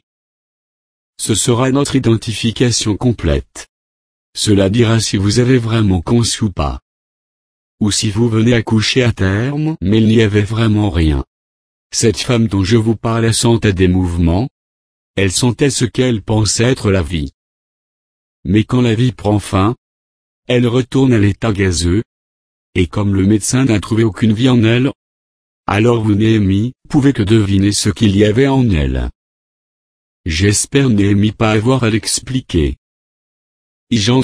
Ce sera notre identification complète. Cela dira si vous avez vraiment conçu ou pas. Ou si vous venez accoucher à terme, mais il n'y avait vraiment rien. Cette femme dont je vous parlais sentait des mouvements. Elle sentait ce qu'elle pensait être la vie. Mais quand la vie prend fin, elle retourne à l'état gazeux. Et comme le médecin n'a trouvé aucune vie en elle, alors vous Néhémie, pouvez que deviner ce qu'il y avait en elle. J'espère Néhémie pas avoir à l'expliquer. Jean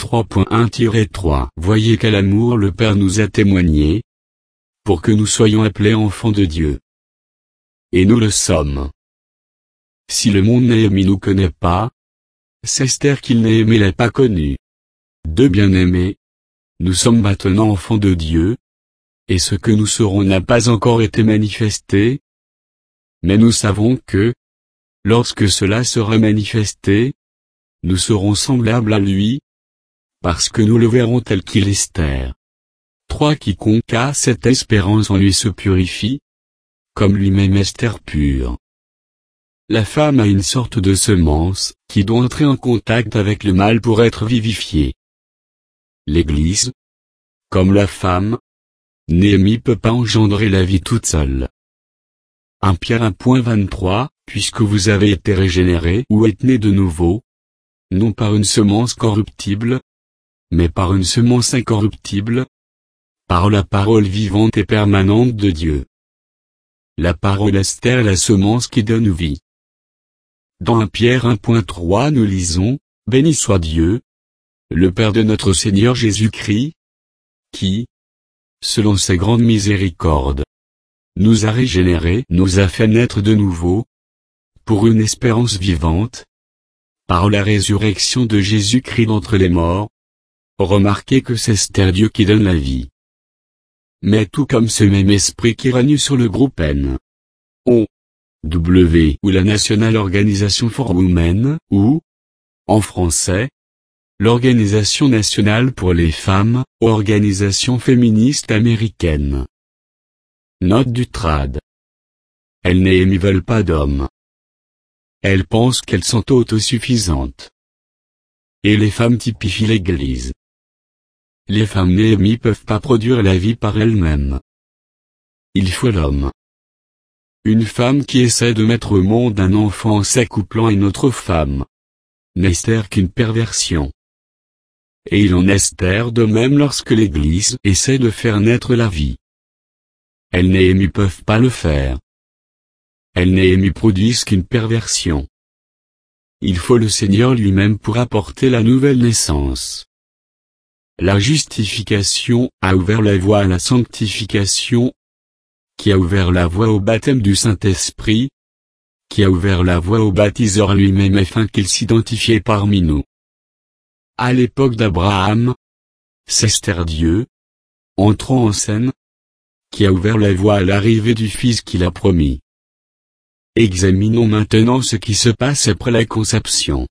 3.1-3 Voyez quel amour le Père nous a témoigné, pour que nous soyons appelés enfants de Dieu. Et nous le sommes. Si le monde Néhémie nous connaît pas, c'est Esther qu'il Néhémie l'a pas connu. Deux bien-aimés, nous sommes maintenant enfants de Dieu, et ce que nous serons n'a pas encore été manifesté, mais nous savons que, lorsque cela sera manifesté, nous serons semblables à lui, parce que nous le verrons tel qu'il est. Esther. 3 Quiconque a cette espérance en lui se purifie, comme lui-même Esther pure. La femme a une sorte de semence, qui doit entrer en contact avec le mal pour être vivifiée. L'Église, comme la femme, Néhémie peut pas engendrer la vie toute seule. 1 Pierre 1.23 Puisque vous avez été régénérés ou êtes nés de nouveau, non par une semence corruptible, mais par une semence incorruptible, par la parole vivante et permanente de Dieu. La parole Esther la semence qui donne vie. Dans 1 Pierre 1.3 nous lisons, Béni soit Dieu, le Père de notre Seigneur Jésus-Christ, qui, selon sa grande miséricorde, nous a régénérés, nous a fait naître de nouveau, pour une espérance vivante, par la résurrection de Jésus-Christ d'entre les morts. Remarquez que c'est Esther Dieu qui donne la vie. Mais tout comme ce même esprit qui règne sur le groupe N. O. W. ou la National Organization for Women, ou, en français, l'Organisation nationale pour les femmes, organisation féministe américaine. Note du trad. Elles Néhémie veulent pas d'hommes. Elles pensent qu'elles sont autosuffisantes. et les femmes typifient l'Église. Les femmes Néhémie peuvent pas produire la vie par elles-mêmes. Il faut l'homme. Une femme qui essaie de mettre au monde un enfant en s'accouplant à une autre femme n'est qu'une perversion. Et il en est de même lorsque l'Église essaie de faire naître la vie. Elles Néhémie peuvent pas le faire. Elles Néhémie produisent qu'une perversion. Il faut le Seigneur lui-même pour apporter la nouvelle naissance. La justification a ouvert la voie à la sanctification, qui a ouvert la voie au baptême du Saint-Esprit, qui a ouvert la voie au baptiseur lui-même afin qu'il s'identifiait parmi nous. À l'époque d'Abraham, c'est Esther Dieu, entrant en scène, qui a ouvert la voie à l'arrivée du Fils qu'il a promis. Examinons maintenant ce qui se passe après la conception.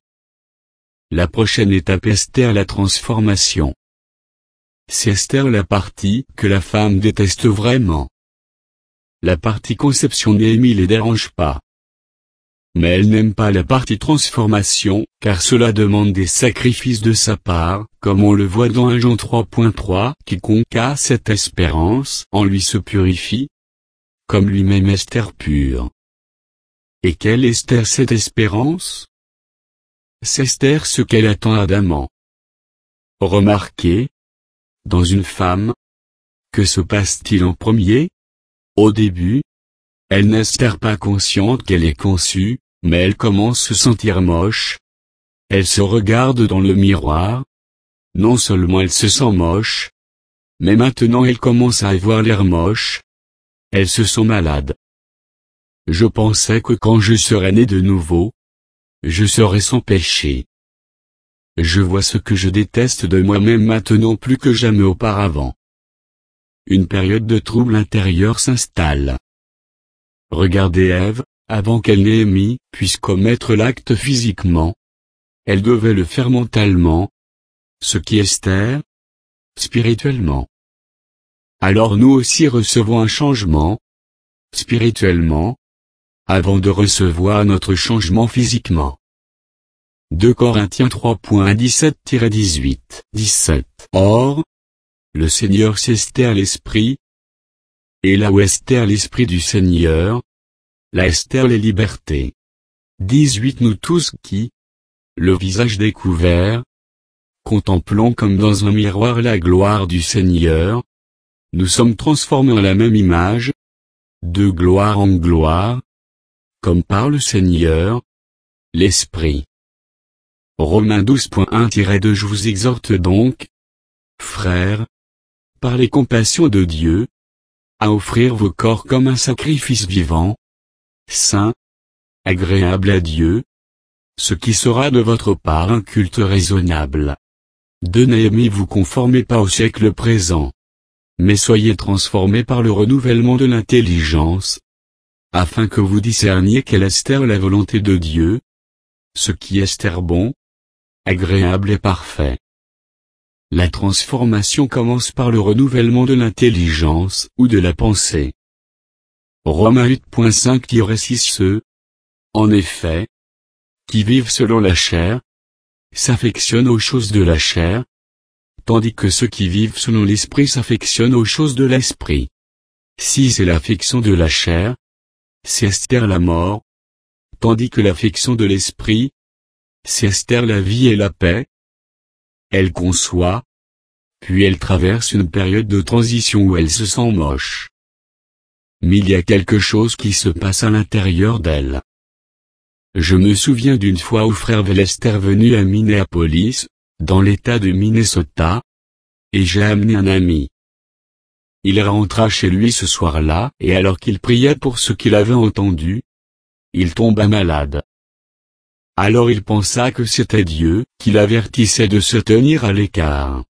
La prochaine étape Esther, la transformation. C'est Esther la partie que la femme déteste vraiment. La partie conception Néhémie les dérange pas. Mais elle n'aime pas la partie transformation, car cela demande des sacrifices de sa part, comme on le voit dans 1 Jean 3.3, quiconque a cette espérance en lui se purifie, comme lui-même Esther pure. Et quelle est Esther cette espérance? C'est Esther ce qu'elle attend ardemment. Remarquez, dans une femme, que se passe-t-il en premier? Au début, elle n'est pas consciente qu'elle est conçue, mais elle commence à se sentir moche. Elle se regarde dans le miroir. Non seulement elle se sent moche, mais maintenant elle commence à avoir l'air moche. Elle se sent malade. Je pensais que quand je serais né de nouveau, je serais sans péché. Je vois ce que je déteste de moi-même maintenant plus que jamais auparavant. Une période de trouble intérieur s'installe. Regardez Ève, avant qu'elle Néhémie puisse commettre l'acte physiquement. Elle devait le faire mentalement. Ce qui est Esther, spirituellement. Alors nous aussi recevons un changement, spirituellement, avant de recevoir notre changement physiquement. 2 Corinthiens 3.17-18, 17. Or, le Seigneur c'est Esther l'Esprit, et là où Esther l'Esprit du Seigneur, là Esther les libertés. 18 Nous tous qui, le visage découvert, contemplons comme dans un miroir la gloire du Seigneur, nous sommes transformés en la même image, de gloire en gloire, comme par le Seigneur, l'Esprit. Romains 12.1-2 Je vous exhorte donc, frères, par les compassions de Dieu, à offrir vos corps comme un sacrifice vivant, saint, agréable à Dieu, ce qui sera de votre part un culte raisonnable. Ne n'aimez-vous conformez pas au siècle présent, mais soyez transformés par le renouvellement de l'intelligence, afin que vous discerniez quelle est la volonté de Dieu, ce qui est bon, agréable et parfait. La transformation commence par le renouvellement de l'intelligence ou de la pensée. Romains 8.5-6 Ceux, en effet, qui vivent selon la chair, s'affectionnent aux choses de la chair, tandis que ceux qui vivent selon l'esprit s'affectionnent aux choses de l'esprit. Si c'est l'affection de la chair, c'est Esther la mort, tandis que l'affection de l'esprit, c'est Esther la vie et la paix. Elle conçoit, puis elle traverse une période de transition où elle se sent moche. Mais il y a quelque chose qui se passe à l'intérieur d'elle. Je me souviens d'une fois où frère Velester venu à Minneapolis, dans l'état de Minnesota, et j'ai amené un ami. Il rentra chez lui ce soir-là et alors qu'il priait pour ce qu'il avait entendu, il tomba malade. Alors il pensa que c'était Dieu qui l'avertissait de se tenir à l'écart.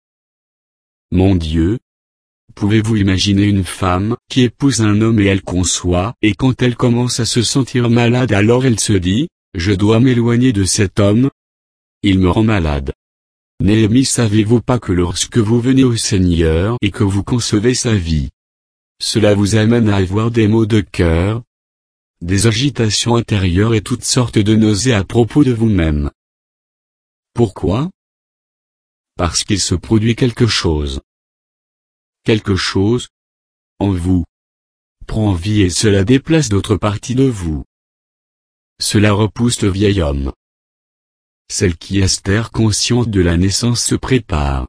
Mon Dieu! Pouvez-vous imaginer une femme qui épouse un homme et elle conçoit, et quand elle commence à se sentir malade alors elle se dit, je dois m'éloigner de cet homme. Il me rend malade. Néhémie savez-vous pas que lorsque vous venez au Seigneur et que vous concevez sa vie, cela vous amène à avoir des maux de cœur, des agitations intérieures et toutes sortes de nausées à propos de vous-même. Pourquoi? parce qu'il se produit quelque chose. Quelque chose, en vous, prend vie et cela déplace d'autres parties de vous. Cela repousse le vieil homme. Celle qui Esther consciente de la naissance se prépare.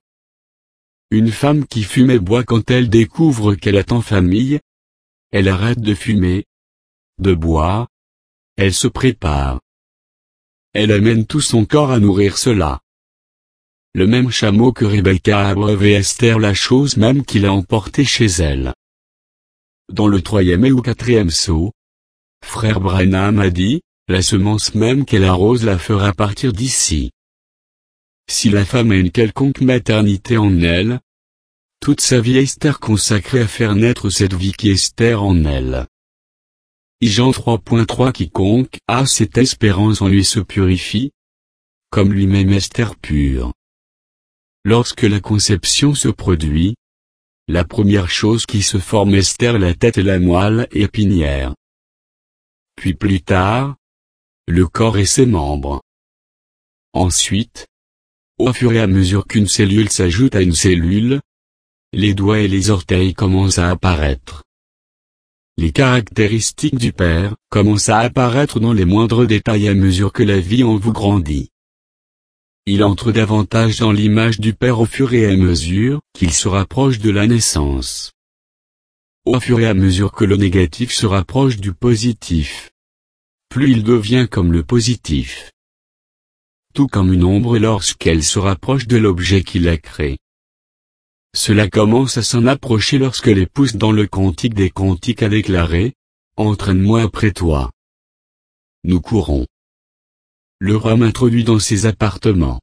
Une femme qui fume et boit quand elle découvre qu'elle est en famille, elle arrête de fumer, de boire, elle se prépare. Elle amène tout son corps à nourrir cela. Le même chameau que Rebecca a abreuvé Esther la chose même qu'il a emportée chez elle. Dans le 3e et ou 4e saut, frère Branham a dit, la semence même qu'elle arrose la fera partir d'ici. Si la femme a une quelconque maternité en elle, toute sa vie Esther consacrée à faire naître cette vie qui est Esther en elle. Jean 3.3 Quiconque a cette espérance en lui se purifie, comme lui-même Esther pure. Lorsque la conception se produit, la première chose qui se forme Esther la tête et la moelle épinière. Puis plus tard, le corps et ses membres. Ensuite, au fur et à mesure qu'une cellule s'ajoute à une cellule, les doigts et les orteils commencent à apparaître. Les caractéristiques du Père commencent à apparaître dans les moindres détails à mesure que la vie en vous grandit. Il entre davantage dans l'image du Père au fur et à mesure qu'il se rapproche de la naissance. Au fur et à mesure que le négatif se rapproche du positif, plus il devient comme le positif. Tout comme une ombre lorsqu'elle se rapproche de l'objet qui l'a créé. Cela commence à s'en approcher lorsque les pousse dans le cantique des cantiques a déclaré, « Entraîne-moi après toi. » Nous courons. Le Rhum introduit dans ses appartements.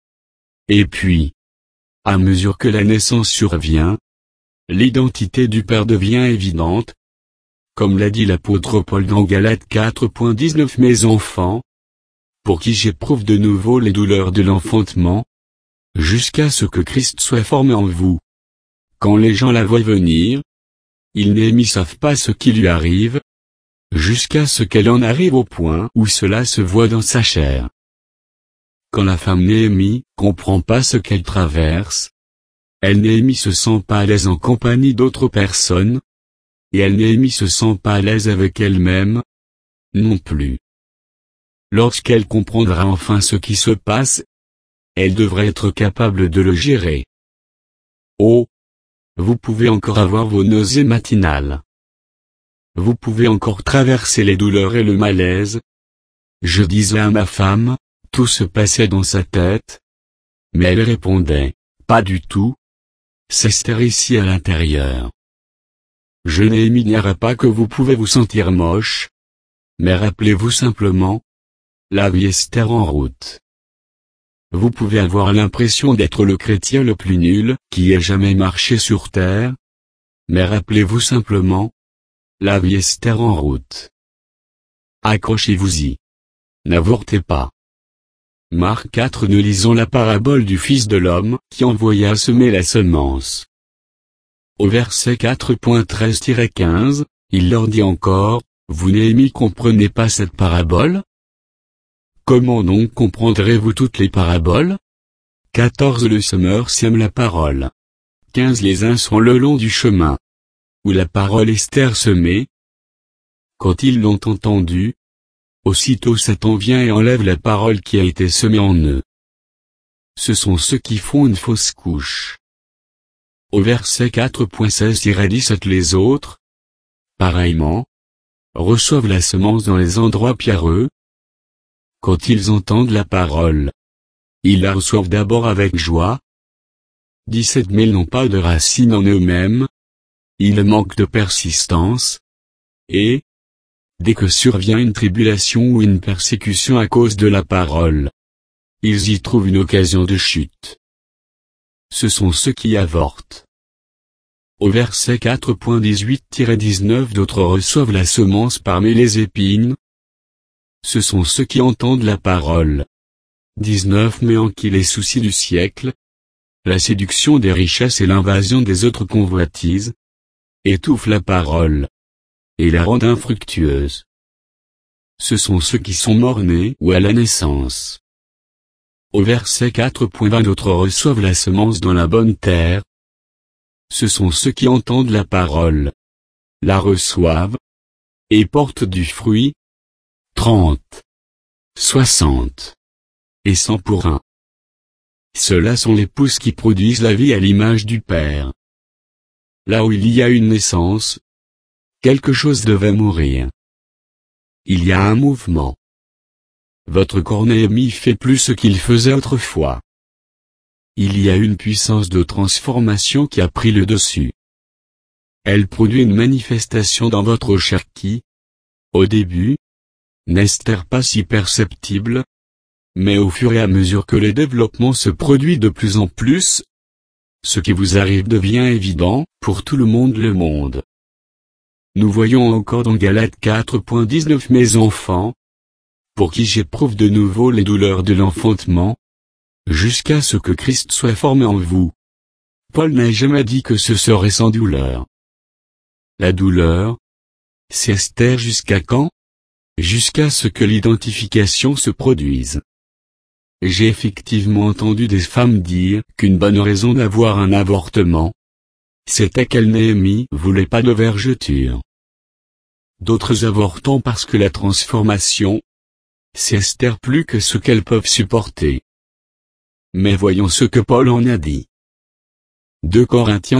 Et puis, à mesure que la naissance survient, l'identité du Père devient évidente. Comme l'a dit l'apôtre Paul dans Galates 4.19 Mes enfants, pour qui j'éprouve de nouveau les douleurs de l'enfantement, jusqu'à ce que Christ soit formé en vous. Quand les gens la voient venir, ils n'y savent pas ce qui lui arrive, jusqu'à ce qu'elle en arrive au point où cela se voit dans sa chair. Quand la femme Néhémie comprend pas ce qu'elle traverse, elle Néhémie se sent pas à l'aise en compagnie d'autres personnes, et elle Néhémie se sent pas à l'aise avec elle-même, non plus. Lorsqu'elle comprendra enfin ce qui se passe, elle devrait être capable de le gérer. Oh! Vous pouvez encore avoir vos nausées matinales. Vous pouvez encore traverser les douleurs et le malaise. Je disais à ma femme, tout se passait dans sa tête. Mais elle répondait, pas du tout. C'est Esther ici à l'intérieur. Je n'ignorais pas que vous pouvez vous sentir moche. Mais rappelez-vous simplement, la vie Esther en route. Vous pouvez avoir l'impression d'être le chrétien le plus nul qui ait jamais marché sur terre. Mais rappelez-vous simplement, la vie Esther en route. Accrochez-vous-y. N'avortez pas. Marc 4 Nous lisons la parabole du Fils de l'homme qui envoya semer la semence. Au verset 4.13-15, il leur dit encore, vous Néhémie comprenez pas cette parabole? Comment donc comprendrez-vous toutes les paraboles? 14 Le semeur sème la parole. 15 Les uns sont le long du chemin, où la parole Esther semée. Quand ils l'ont entendu, aussitôt Satan vient et enlève la parole qui a été semée en eux. Ce sont ceux qui font une fausse couche. Au verset 4.16-17 Les autres, pareillement, reçoivent la semence dans les endroits pierreux. Quand ils entendent la parole, ils la reçoivent d'abord avec joie. 17 Mais ils n'ont pas de racine en eux-mêmes. Ils manquent de persistance. Et, dès que survient une tribulation ou une persécution à cause de la parole, ils y trouvent une occasion de chute. Ce sont ceux qui avortent. Au verset 4.18-19 D'autres reçoivent la semence parmi les épines. Ce sont ceux qui entendent la parole. 19 Mais en qui les soucis du siècle, la séduction des richesses et l'invasion des autres convoitises, étouffent la parole, et la rendent infructueuse. Ce sont ceux qui sont morts-nés ou à la naissance. Au verset 4.20 d'autres reçoivent la semence dans la bonne terre. Ce sont ceux qui entendent la parole, la reçoivent, et portent du fruit, 30, 60, et 100 pour 1. Ceux-là sont les pousses qui produisent la vie à l'image du Père. Là où il y a une naissance, quelque chose devait mourir. Il y a un mouvement. Votre corps Néhémie fait plus ce qu'il faisait autrefois. Il y a une puissance de transformation qui a pris le dessus. Elle produit une manifestation dans votre chair qui, au début, n'est pas si perceptible, mais au fur et à mesure que le développement se produit de plus en plus, ce qui vous arrive devient évident, pour tout le monde. Nous voyons encore dans Galates 4.19 Mes enfants, pour qui j'éprouve de nouveau les douleurs de l'enfantement, jusqu'à ce que Christ soit formé en vous. Paul n'a jamais dit que ce serait sans douleur. La douleur, c'est jusqu'à quand? Jusqu'à ce que l'identification se produise. J'ai effectivement entendu des femmes dire qu'une bonne raison d'avoir un avortement, c'était qu'elle Néhémie voulait pas de vergeture. D'autres avortant parce que la transformation, c'est plus que ce qu'elles peuvent supporter. Mais voyons ce que Paul en a dit. 2 Corinthiens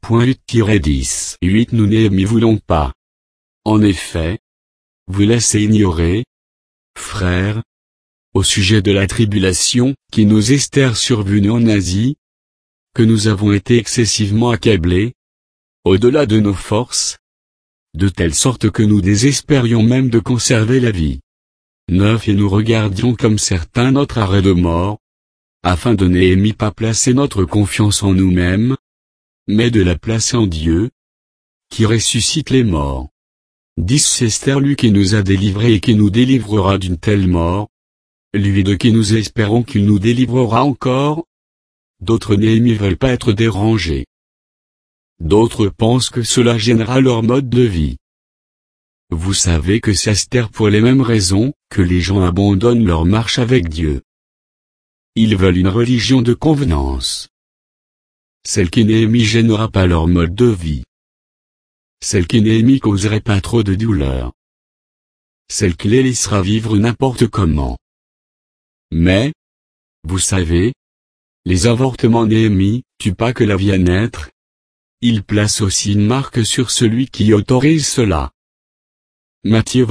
4.8-10 8 Nous Néhémie voulons pas. En effet, vous laissez ignorer, frères, au sujet de la tribulation qui nous est survenue en Asie, que nous avons été excessivement accablés, au-delà de nos forces, de telle sorte que nous désespérions même de conserver la vie. 9 Et nous regardions comme certains notre arrêt de mort, afin de Néhémie pas placer notre confiance en nous-mêmes, mais de la placer en Dieu, qui ressuscite les morts. 10 C'est lui qui nous a délivrés et qui nous délivrera d'une telle mort, lui de qui nous espérons qu'il nous délivrera encore. D'autres Néhémie veulent pas être dérangés. D'autres pensent que cela gênera leur mode de vie. Vous savez que c'est pour les mêmes raisons que les gens abandonnent leur marche avec Dieu. Ils veulent une religion de convenance. Celle qui Néhémie gênera pas leur mode de vie. Celle qui Néhémie causerait pas trop de douleur. Celle qui les laissera vivre n'importe comment. Mais, vous savez, les avortements Néhémie tuent pas que la vie à naître. Ils placent aussi une marque sur celui qui autorise cela. Matthieu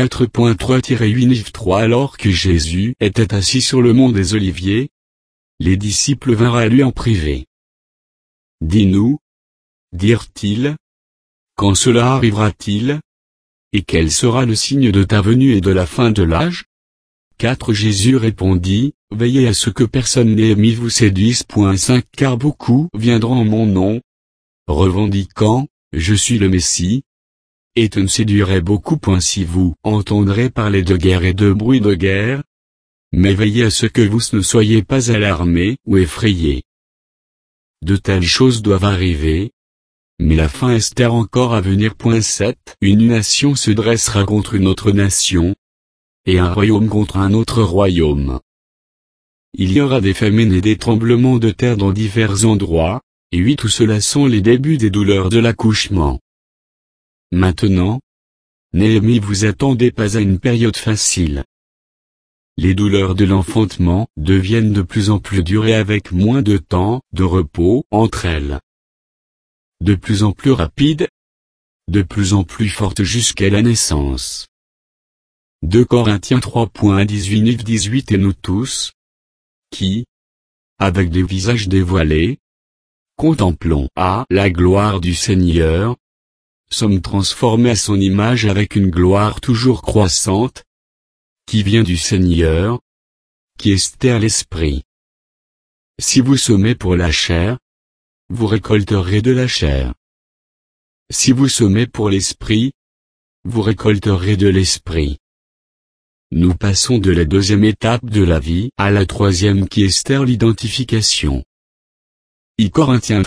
24.3-8-3 Alors que Jésus était assis sur le mont des Oliviers, les disciples vinrent à lui en privé. Dis-nous, dirent-ils, quand cela arrivera-t-il? Et quel sera le signe de ta venue et de la fin de l'âge? 4 Jésus répondit, veillez à ce que personne Néhémie vous séduise. 5 Car beaucoup viendront en mon nom, revendiquant, je suis le Messie, et te ne séduirez beaucoup. Si vous entendrez parler de guerre et de bruit de guerre, mais veillez à ce que vous ne soyez pas alarmés ou effrayés. De telles choses doivent arriver, mais la fin est encore à venir. 7 Une nation se dressera contre une autre nation, et un royaume contre un autre royaume. Il y aura des famines et des tremblements de terre dans divers endroits, et 8 Tout cela sont les débuts des douleurs de l'accouchement. Maintenant, Néhémie vous attendez pas à une période facile. Les douleurs de l'enfantement deviennent de plus en plus dures et avec moins de temps de repos entre elles. De plus en plus rapides, de plus en plus fortes jusqu'à la naissance. 2 Corinthiens 3.18-18 Et nous tous, qui, avec des visages dévoilés, contemplons la gloire du Seigneur, sommes transformés à son image avec une gloire toujours croissante, qui vient du Seigneur, qui est à l'Esprit. Si vous semez pour la chair, vous récolterez de la chair. Si vous semez pour l'Esprit, vous récolterez de l'Esprit. Nous passons de la deuxième étape de la vie à la troisième qui est l'identification. Corinthiens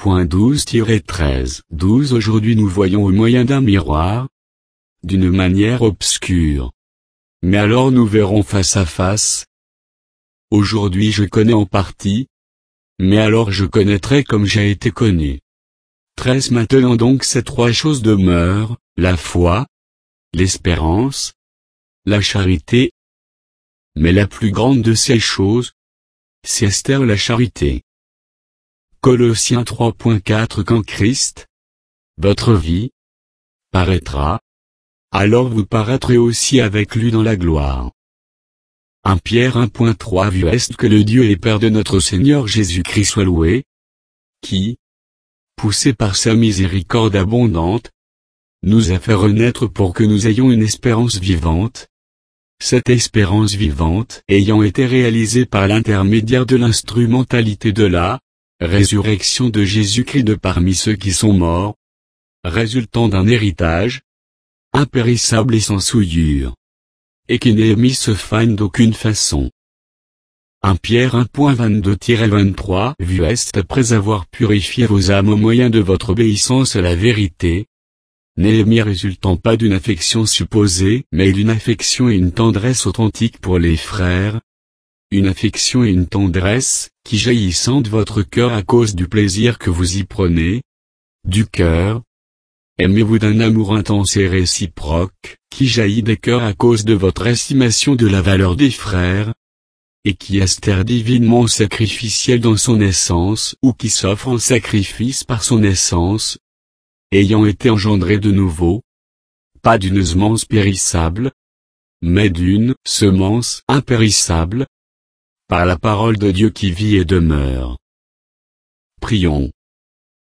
13.12-13 Aujourd'hui nous voyons au moyen d'un miroir, d'une manière obscure. Mais alors nous verrons face à face. Aujourd'hui je connais en partie, mais alors je connaîtrai comme j'ai été connu. 13 Maintenant donc ces trois choses demeurent, la foi, l'espérance, la charité. Mais la plus grande de ces choses, c'est Esther la charité. Colossiens 3.4 Quand Christ, votre vie, paraîtra, alors vous paraîtrez aussi avec lui dans la gloire. 1 Pierre 1.3 Vu est que le Dieu et Père de notre Seigneur Jésus-Christ soit loué, qui, poussé par sa miséricorde abondante, nous a fait renaître pour que nous ayons une espérance vivante, cette espérance vivante ayant été réalisée par l'intermédiaire de l'instrumentalité de la résurrection de Jésus-Christ de parmi ceux qui sont morts, résultant d'un héritage impérissable et sans souillure, et qui n'est mis se fagne d'aucune façon. 1 Pierre 1.22-23 Vu est après avoir purifié vos âmes au moyen de votre obéissance à la vérité, Néhémie résultant pas d'une affection supposée mais d'une affection et une tendresse authentiques pour les frères, une affection et une tendresse qui jaillissant de votre cœur à cause du plaisir que vous y prenez, du cœur, aimez-vous d'un amour intense et réciproque, qui jaillit des cœurs à cause de votre estimation de la valeur des frères, et qui est divinement sacrificiel dans son essence ou qui s'offre en sacrifice par son essence, ayant été engendré de nouveau, pas d'une semence périssable, mais d'une semence impérissable, par la parole de Dieu qui vit et demeure. Prions.